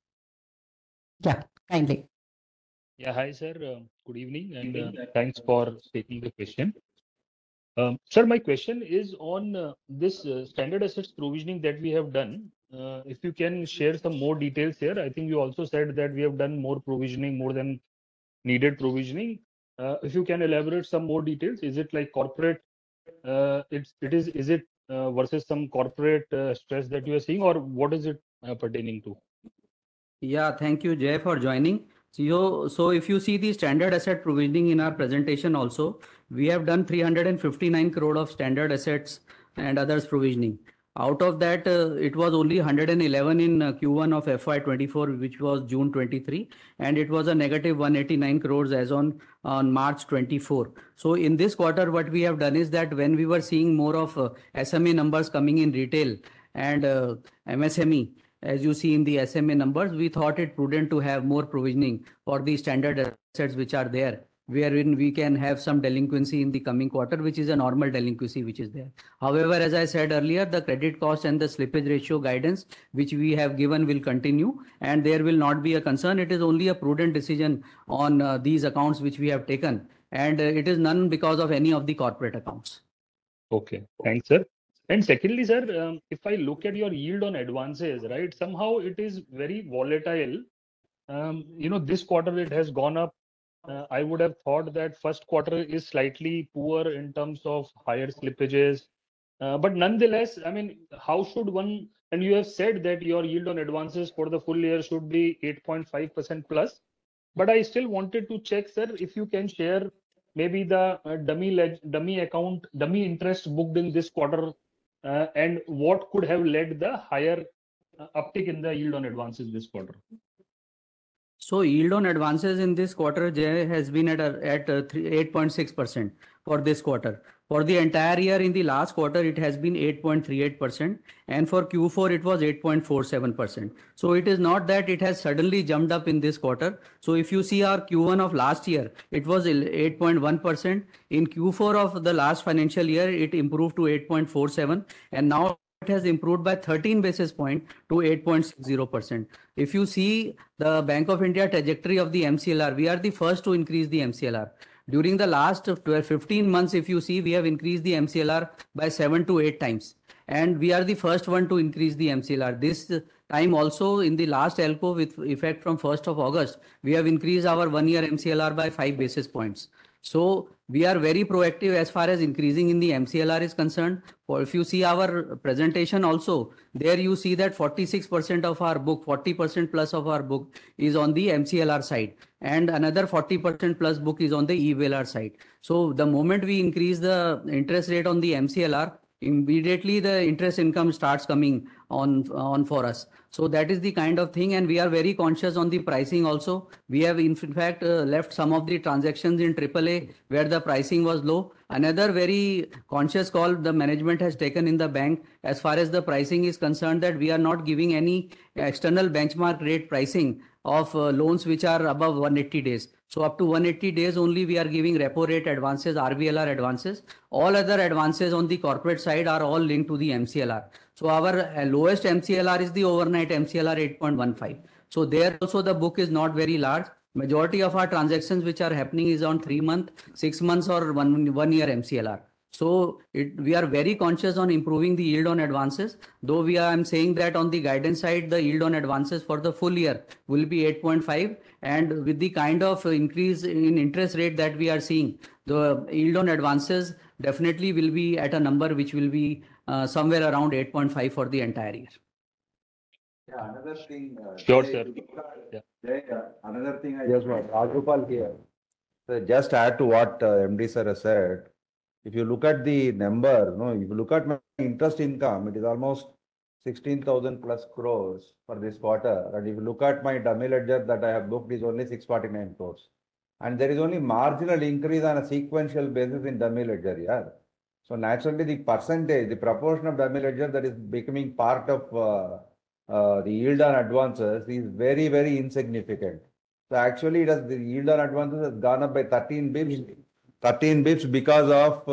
Yeah, kindly. Yeah, hi, sir. Good evening, and thanks for taking the question. Sir, my question is on this standard assets provisioning that we have done. If you can share some more details here. I think you also said that we have done more provisioning, more than needed provisioning. If you can elaborate some more details, is it like corporate? Is it versus some corporate stress that you are seeing, or what is it pertaining to? Yeah, thank you, Jay, for joining. So if you see the standard asset provisioning in our presentation also, we have done 359 crore of standard assets and others provisioning. Out of that, it was only 111 in Q1 of FY24, which was June 23, and it was a negative 189 crores as on March 24. So in this quarter, what we have done is that when we were seeing more of SMA numbers coming in retail and MSME, as you see in the SMA numbers, we thought it prudent to have more provisioning for the standard assets which are there, wherein we can have some delinquency in the coming quarter, which is a normal delinquency which is there. However, as I said earlier, the credit cost and the slippage ratio guidance which we have given will continue, and there will not be a concern. It is only a prudent decision on these accounts which we have taken, and it is none because of any of the corporate accounts. Okay, thanks, sir. And secondly, sir, if I look at your yield on advances, right, somehow it is very volatile. This quarter it has gone up. I would have thought that first quarter is slightly poor in terms of higher slippages. But nonetheless, I mean, how should one, and you have said that your yield on advances for the full year should be 8.5% plus. But I still wanted to check, sir, if you can share maybe the dummy interest booked in this quarter and what could have led the higher uptick in the yield on advances this quarter. So yield on advances in this quarter, Jay, has been at 8.6% for this quarter. For the entire year in the last quarter, it has been 8.38%, and for Q4 it was 8.47%. So it is not that it has suddenly jumped up in this quarter. So if you see our Q1 of last year, it was 8.1%. In Q4 of the last financial year, it improved to 8.47%, and now it has improved by 13 basis points to 8.60%. If you see the Bank of India trajectory of the MCLR, we are the first to increase the MCLR. During the last 15 months, if you see, we have increased the MCLR by 7 to 8 times. And we are the first one to increase the MCLR. This time also in the last ELCO with effect from 1st of August, we have increased our 1-year MCLR by 5 basis points. So we are very proactive as far as increasing in the MCLR is concerned. Or if you see our presentation also, there you see that 46% of our book, 40% plus of our book is on the MCLR side, and another 40% plus book is on the EBLR side. So the moment we increase the interest rate on the MCLR, immediately the interest income starts coming on for us. So that is the kind of thing, and we are very conscious on the pricing also. We have in fact left some of the transactions in AAA where the pricing was low. Another very conscious call the management has taken in the bank as far as the pricing is concerned, that we are not giving any external benchmark rate pricing of loans which are above 180 days. So up to 180 days only we are giving repo rate advances, RBLR advances. All other advances on the corporate side are all linked to the MCLR. So our lowest MCLR is the overnight MCLR 8.15. So there also the book is not very large. Majority of our transactions which are happening is on 3 month, 6 months or one year MCLR. So we are very conscious on improving the yield on advances. Though I'm saying that on the guidance side, the yield on advances for the full year will be 8.5, and with the kind of increase in interest rate that we are seeing, the yield on advances definitely will be at a number which will be somewhere around 8.5 for the entire year. Yeah, another thing. Sure, Jay, sir. Jay, another thing I just want, Rajgopal here. So just add to what MD sir has said. If you look at the number, if you look at my interest income, it is almost 16,000 plus crores for this quarter. And if you look at my dummy ledger that I have booked is only 649 crores. And there is only marginal increase on a sequential basis in dummy ledger. Yeah. So naturally the percentage, the proportion of dummy ledger that is becoming part of the yield on advances is very, very insignificant. So actually the yield on advances has gone up by 13 bips. 13 bips because of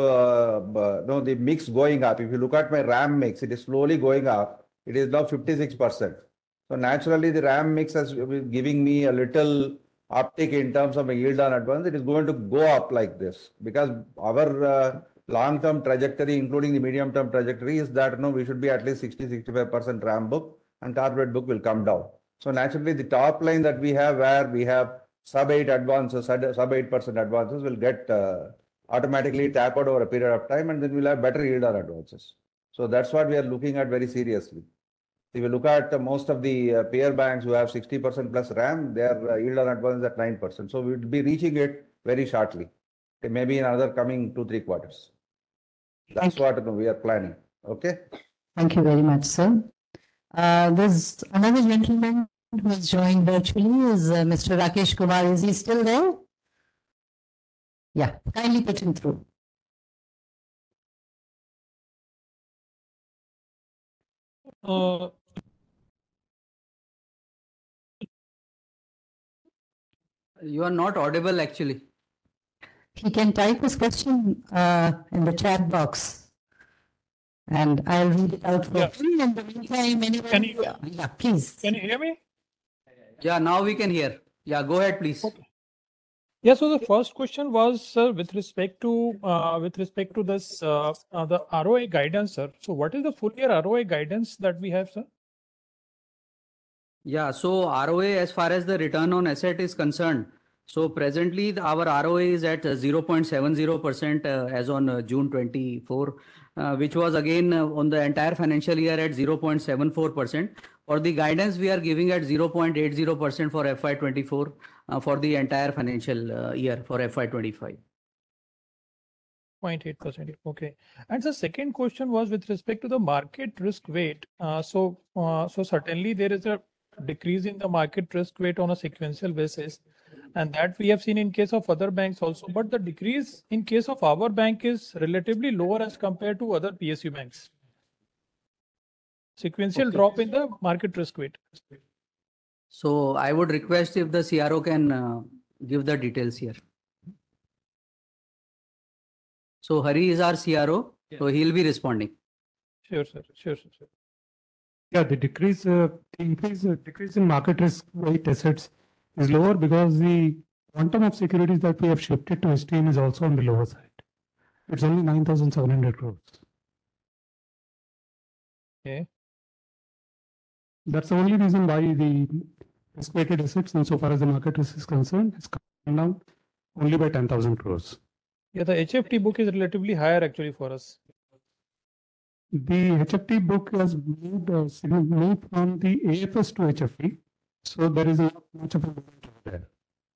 the mix going up. If you look at my RAM mix, it is slowly going up. It is now 56%. So naturally the RAM mix is giving me a little uptick in terms of my yield on advance. It is going to go up like this because our long-term trajectory, including the medium-term trajectory, is that we should be at least 60-65% RAM book and corporate book will come down. So naturally the top line that we have where we have sub 8 advances, sub 8% advances will get automatically tapered over a period of time, and then we'll have better yield on advances. So that's what we are looking at very seriously. If you look at most of the peer banks who have 60% plus RAM, their yield on advances at 9%. So we'll be reaching it very shortly, maybe in another coming 2-3 quarters. That's what we are planning. Okay. Thank you very much, sir. There's another gentleman who has joined virtually is Mr. Rakesh Kumar. Is he still there? Yeah, kindly put him through. You are not audible actually. He can type his question in the chat box, and I'll read it out for him. In the meantime, anyone? Yeah, please. Can you hear me? Yeah, now we can hear. Yeah, go ahead, please. Okay. Yeah, so the first question was, sir, with respect to this the ROA guidance, sir. So what is the full year ROA guidance that we have, sir? Yeah, so ROA as far as the return on asset is concerned. So presently our ROA is at 0.70% as on June 24, which was again on the entire financial year at 0.74%. For the guidance we are giving at 0.80% for FY24 for the entire financial year for FY25. 0.8%. Okay. And the second question was with respect to the market risk weight. So certainly there is a decrease in the market risk weight on a sequential basis, and that we have seen in case of other banks also. But the decrease in case of our bank is relatively lower as compared to other PSU banks. Sequential drop in the market risk weight. So I would request if the CRO can give the details here. So Hari is our CRO, so he'll be responding. Sure, sir. Sure, sir. Sure. Yeah, the decrease in market risk weight assets is lower because the quantum of securities that we have shifted to STM is also on the lower side. It's only 9,700 crores. Okay. That's the only reason why the risk-weighted assets, insofar as the market risk is concerned, is coming down only by 10,000 crores. Yeah, the HFT book is relatively higher actually for us. The HFT book has moved from the AFS to HFT, so there is not much of a movement over there.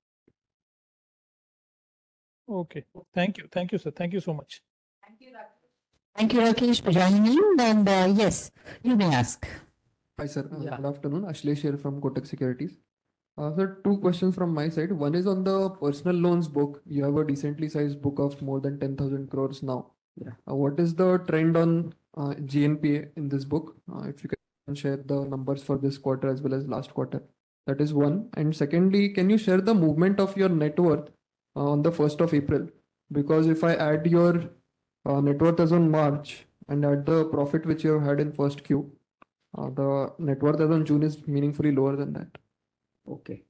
Okay, thank you, sir. Thank you so much. Thank you, Rakesh, for joining in. And yes, you may ask. Hi, sir. Good afternoon. Ashlesh here from Kotak Securities. Sir, two questions from my side. One is on the personal loans book. You have a decently sized book of more than 10,000 crores now. Yeah. What is the trend on GNPA in this book? If you can share the numbers for this quarter as well as last quarter. That is one. And secondly, can you share the movement of your net worth on the 1st of April? Because if I add your net worth as on March and add the profit which you have had in first Q, the net worth as on June is meaningfully lower than that. Okay.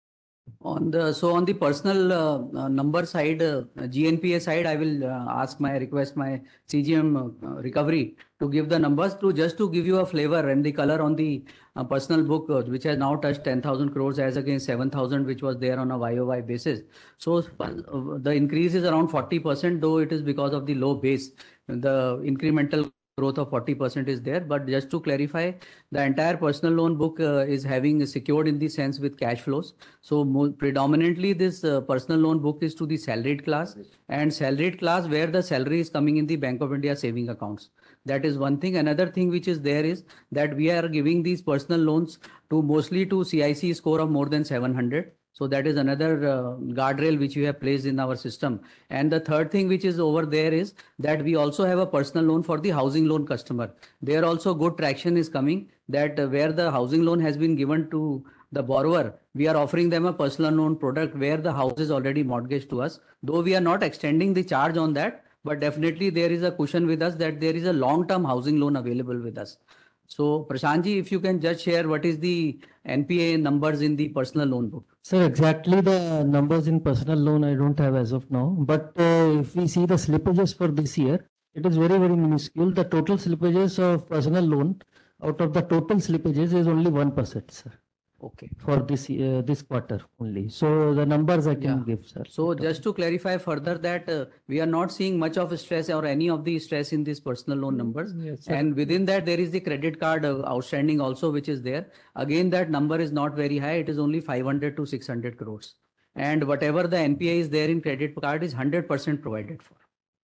On the personal number side, GNPA side, I will request my CGM recovery to give the numbers just to give you a flavor and the color on the personal book, which has now touched 10,000 crores as against 7,000, which was there on a YOY basis. So the increase is around 40%, though it is because of the low base. The incremental growth of 40% is there, but just to clarify, the entire personal loan book is having secured in the sense with cash flows. So predominantly this personal loan book is to the salaried class, and salaried class where the salary is coming in the Bank of India saving accounts. That is one thing. Another thing which is there is that we are giving these personal loans to mostly to CIC score of more than 700. So that is another guardrail which we have placed in our system. And the third thing which is over there is that we also have a personal loan for the housing loan customer. There also good traction is coming, that where the housing loan has been given to the borrower, we are offering them a personal loan product where the house is already mortgaged to us. Though we are not extending the charge on that, but definitely there is a cushion with us that there is a long-term housing loan available with us. So Prashantji, if you can just share what is the NPA numbers in the personal loan book. Sir, exactly the numbers in personal loan I don't have as of now. But if we see the slippages for this year, it is very, very minuscule. The total slippages of personal loan out of the total slippages is only 1%, sir. Okay. For this quarter only. So the numbers I can give, sir. So just to clarify further that we are not seeing much of stress or any of the stress in these personal loan numbers. Yes, sir. And within that there is the credit card outstanding also which is there. Again, that number is not very high. It is only 500 to 600 crores. And whatever the NPA is there in credit card is 100% provided for.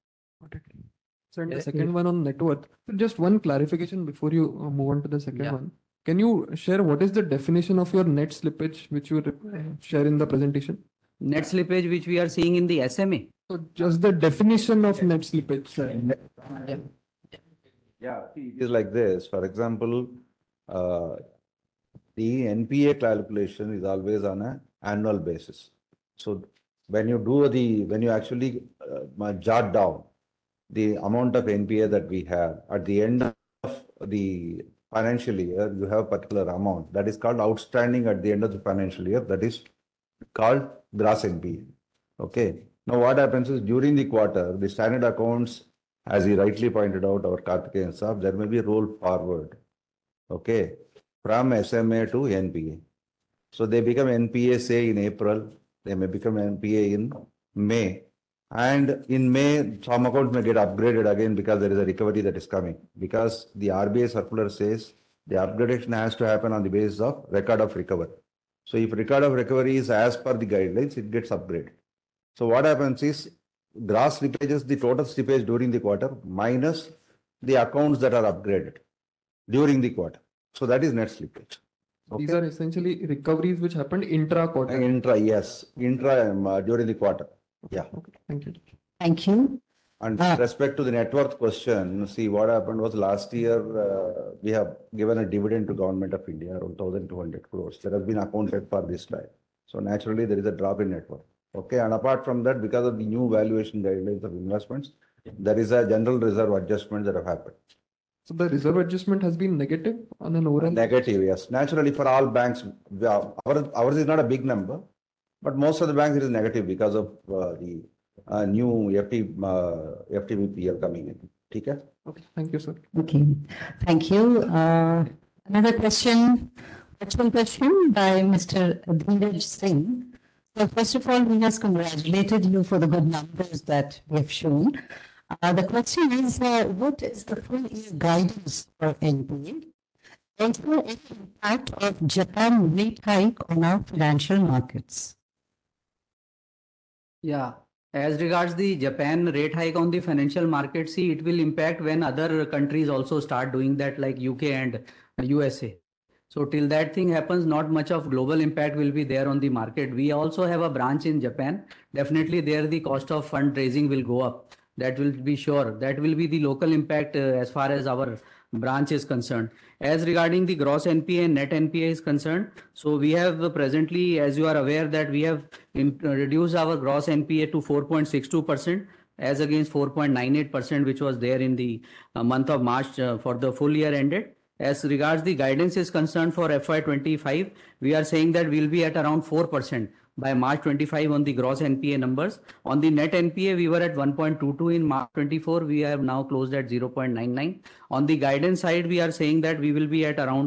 So and the second one on net worth. So just one clarification before you move on to the second one. Can you share what is the definition of your net slippage which you share in the presentation? Net slippage which we are seeing in the SMA. So just the definition of net slippage. Yeah, it is like this. For example, the NPA calculation is always on an annual basis. So when you actually jot down the amount of NPA that we have at the end of the financial year, you have a particular amount that is called outstanding at the end of the financial year. That is called gross NPA. Okay. Now what happens is during the quarter, the standard accounts, as he rightly pointed out, our Karthikeyan Saab, there may be roll forward. Okay. From SMA to NPA. So they become NPA say in April, they may become NPA in May. And in May, some accounts may get upgraded again because there is a recovery that is coming. Because the RBI circular says the upgradation has to happen on the basis of record of recovery. So if record of recovery is as per the guidelines, it gets upgraded. So what happens is gross slippages, the total slippage during the quarter minus the accounts that are upgraded during the quarter. So that is net slippage. Okay. These are essentially recoveries which happened intra-quarter. Yes. During the quarter. Yeah. Okay. Thank you. Thank you. And with respect to the net worth question, see what happened was last year we have given a dividend to Government of India around 1,200 crores. That has been accounted for this time. So naturally there is a drop in net worth. Okay. And apart from that, because of the new valuation guidelines of investments, there is a general reserve adjustment that have happened. So the reserve adjustment has been negative on an overall? Negative, yes. Naturally for all banks, ours is not a big number, but most of the banks it is negative because of the new FTVPL coming in. Okay? Okay, thank you, sir. Okay, thank you. Another question, actual question by Mr. Dheeraj Singh. So first of all, he has congratulated you for the good numbers that we have shown. The question is, what is the full year guidance for NPA? Is there any impact of Japan rate hike on our financial markets? Yeah, as regards the Japan rate hike on the financial market, see, it will impact when other countries also start doing that, like UK and USA. So till that thing happens, not much of global impact will be there on the market. We also have a branch in Japan. Definitely there the cost of fundraising will go up. That will be sure. That will be the local impact as far as our branch is concerned. As regarding the gross NPA and net NPA is concerned, so we have presently, as you are aware, that we have reduced our gross NPA to 4.62% as against 4.98%, which was there in the month of March for the full year ended. As regards the guidance is concerned for FY25, we are saying that we'll be at around 4% by March 25 on the gross NPA numbers. On the net NPA, we were at 1.22 in March 24. We have now closed at 0.99. On the guidance side, we are saying that we will be at around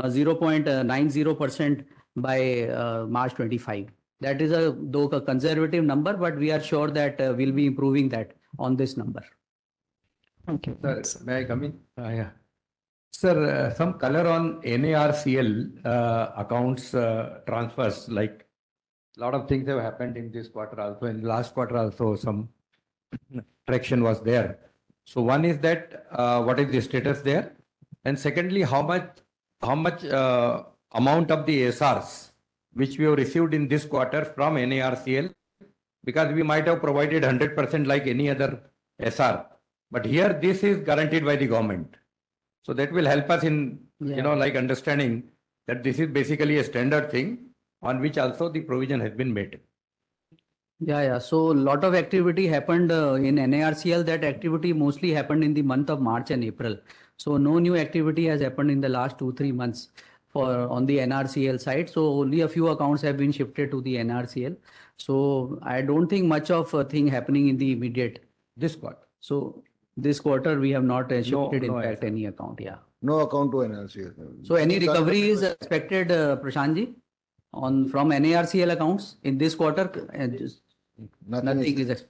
0.90% by March 25. That is though a conservative number, but we are sure that we'll be improving that on this number. Okay. Sir, may I come in? Yeah. Sir, some color on NARCL accounts transfers, like a lot of things have happened in this quarter also, in last quarter also some traction was there. So one is that what is the status there? And secondly, how much amount of the SRs which we have received in this quarter from NARCL, because we might have provided 100% like any other SR, but here this is guaranteed by the government. So that will help us in, like understanding that this is basically a standard thing on which also the provision has been made. Yeah. So a lot of activity happened in NARCL. That activity mostly happened in the month of March and April. So no new activity has happened in the last 2-3 months on the NARCL side. So only a few accounts have been shifted to the NARCL. So I don't think much of a thing happening in the immediate this quarter. So this quarter we have not shifted any account. Yeah. No account to NARCL. So any recovery is expected, Prashantji, from NARCL accounts in this quarter? Nothing is expected.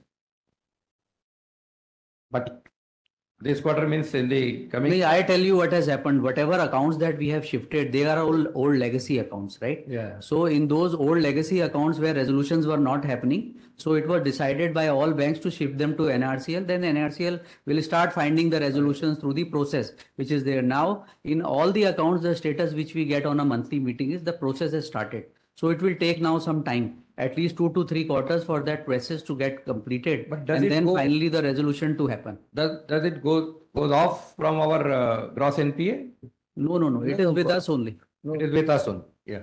But this quarter means in the coming. I tell you what has happened. Whatever accounts that we have shifted, they are all old legacy accounts, right? Yeah. So in those old legacy accounts where resolutions were not happening, so it was decided by all banks to shift them to NARCL. Then NARCL will start finding the resolutions through the process, which is there now. In all the accounts, the status which we get on a monthly meeting is the process has started. So it will take now some time, at least 2 to 3 quarters for that process to get completed, and then finally the resolution to happen. Does it goes off from our gross NPA? No. It is with us only. It is with us only. Yeah.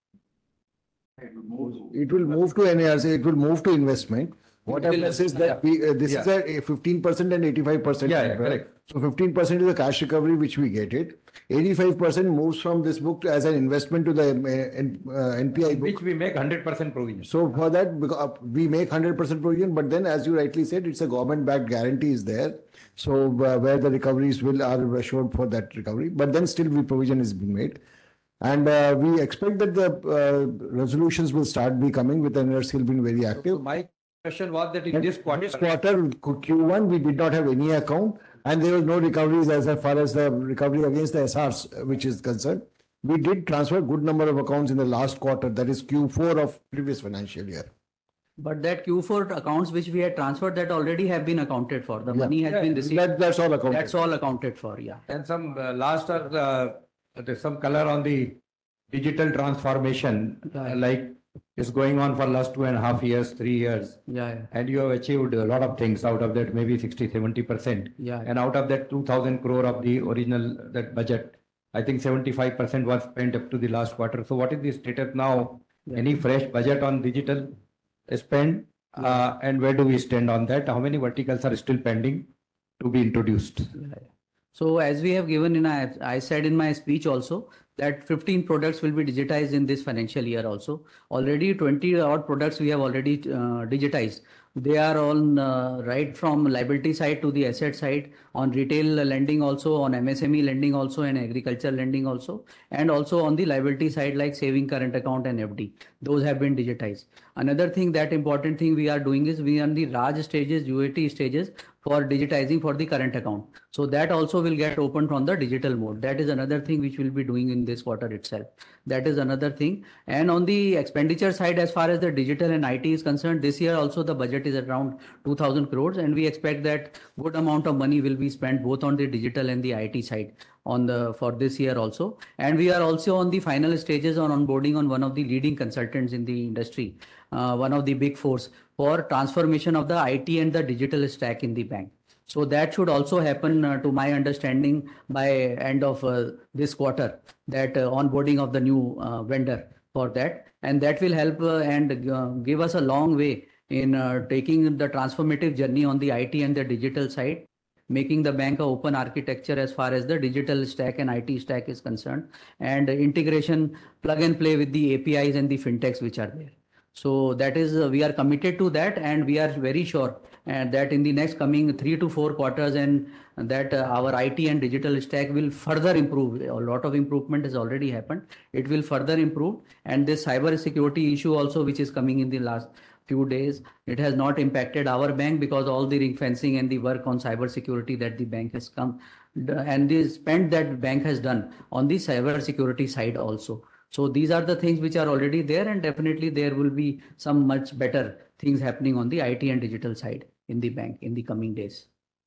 It will move to NARCL. It will move to investment. What happens is that this is a 15% and 85%. Yeah, correct. So 15% is the cash recovery which we get it. 85% moves from this book as an investment to the NPI book. Which we make 100% provision. So for that, we make 100% provision, but then as you rightly said, it's a government-backed guarantee is there. So where the recoveries are assured for that recovery, but then still provision is being made. And we expect that the resolutions will start coming with NARCL being very active. So my question was that in this quarter, Q1, we did not have any account and there was no recoveries as far as the recovery against the SRs, which is concerned. We did transfer a good number of accounts in the last quarter, that is Q4 of previous financial year. But that Q4 accounts which we had transferred, that already have been accounted for. The money has been received. That's all accounted. That's all accounted for, yeah. And some there's some color on the digital transformation, like it's going on for last 2.5 years, 3 years. Yeah. And you have achieved a lot of things out of that, maybe 60-70%. Yeah. And out of that 2,000 crore of the original that budget, I think 75% was spent up to the last quarter. So what is the status now? Yeah. Any fresh budget on digital spend? And where do we stand on that? How many verticals are still pending to be introduced? Yeah. So as we have given I said in my speech also that 15 products will be digitized in this financial year also. Already 20 odd products we have already digitized. They are on right from liability side to the asset side, on retail lending also, on MSME lending also, and agriculture lending also, and also on the liability side like saving current account and FD. Those have been digitized. Another thing, that important thing we are doing is we are on the Raj stages, UAT stages for digitizing for the current account. So that also will get opened from the digital mode. That is another thing which we'll be doing in this quarter itself. That is another thing. And on the expenditure side, as far as the digital and IT is concerned, this year also the budget is around 2,000 crores, and we expect that good amount of money will be spent both on the digital and the IT side for this year also. And we are also on the final stages on onboarding on one of the leading consultants in the industry, one of the big fours, for transformation of the IT and the digital stack in the bank. So that should also happen, to my understanding, by end of this quarter, that onboarding of the new vendor for that. And that will help and give us a long way in taking the transformative journey on the IT and the digital side, making the bank a open architecture as far as the digital stack and IT stack is concerned, and integration plug and play with the APIs and the fintechs which are there. So that is, we are committed to that, and we are very sure that in the next coming 3 to 4 quarters, and that our IT and digital stack will further improve. A lot of improvement has already happened. It will further improve. And this cyber security issue also, which is coming in the last few days, it has not impacted our bank, because all the ring fencing and the work on cyber security that the bank has come and the spend that bank has done on the cyber security side also. So these are the things which are already there, and definitely there will be some much better things happening on the IT and digital side in the bank in the coming days.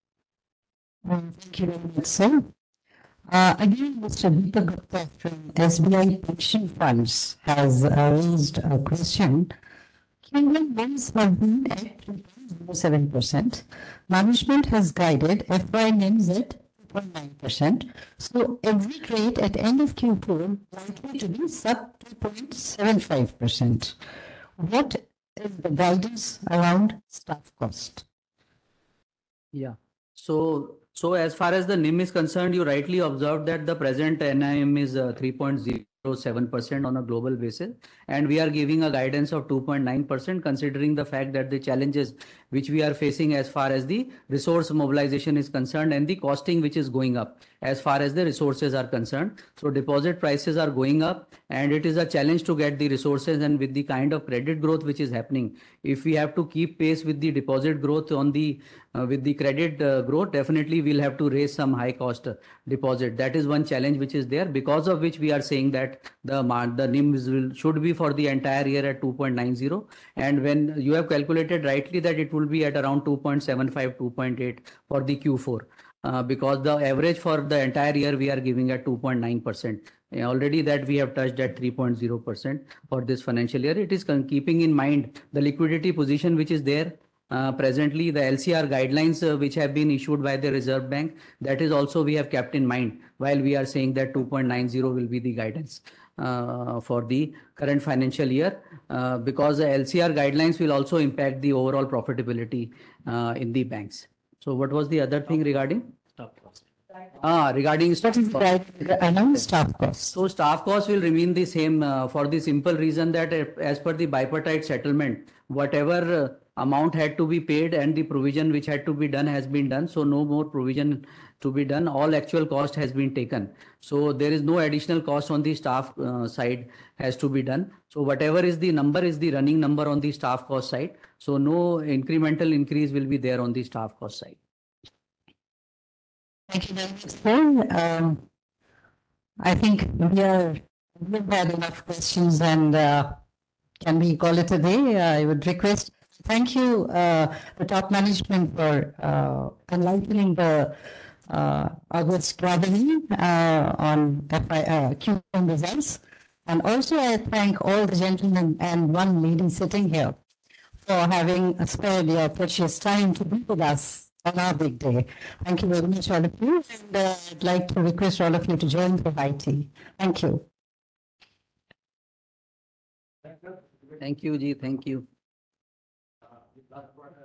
Thank you very much, sir. Again, Mr. Deepak Gupta from SBI Pension Funds has raised a question. Q1 NIMs have been at 3.07%. Management has guided FY NIMs at 2.9%. So exit rate at end of Q4 likely to be sub 2.75%. What is the guidance around staff cost? Yeah. So as far as the NIM is concerned, you rightly observed that the present NIM is 3.07% on a global basis, and we are giving a guidance of 2.9%, considering the fact that the challenges which we are facing as far as the resource mobilization is concerned, and the costing which is going up as far as the resources are concerned. So deposit prices are going up, and it is a challenge to get the resources, and with the kind of credit growth which is happening, if we have to keep pace with the deposit growth on the with the credit growth, definitely we'll have to raise some high cost deposit. That is one challenge which is there, because of which we are saying that the NIM should be for the entire year at 2.90. And when you have calculated rightly that it will be at around 2.75, 2.8 for the Q4, because the average for the entire year we are giving at 2.9%. Already that we have touched at 3.0% for this financial year. It is keeping in mind the liquidity position which is there. Presently, the LCR guidelines which have been issued by the Reserve Bank, that is also we have kept in mind while we are saying that 2.90 will be the guidance for the current financial year, because the LCR guidelines will also impact the overall profitability in the banks. So what was the other thing regarding? Staff cost. Regarding staff cost. So staff cost will remain the same for the simple reason that as per the bipartite settlement, whatever amount had to be paid and the provision which had to be done has been done. So no more provision to be done. All actual cost has been taken. So there is no additional cost on the staff side has to be done. So whatever is the number is the running number on the staff cost side. So no incremental increase will be there on the staff cost side. Thank you very much, sir. I think we've had enough questions, and can we call it a day? I would request. Thank you, the top management, for enlightening the August gathering on Q1 results. And also I thank all the gentlemen and one lady sitting here for having spared your precious time to be with us on our big day. Thank you very much, all of you. And I'd like to request all of you to join for high tea. Thank you. Thank you, Ji. Thank you.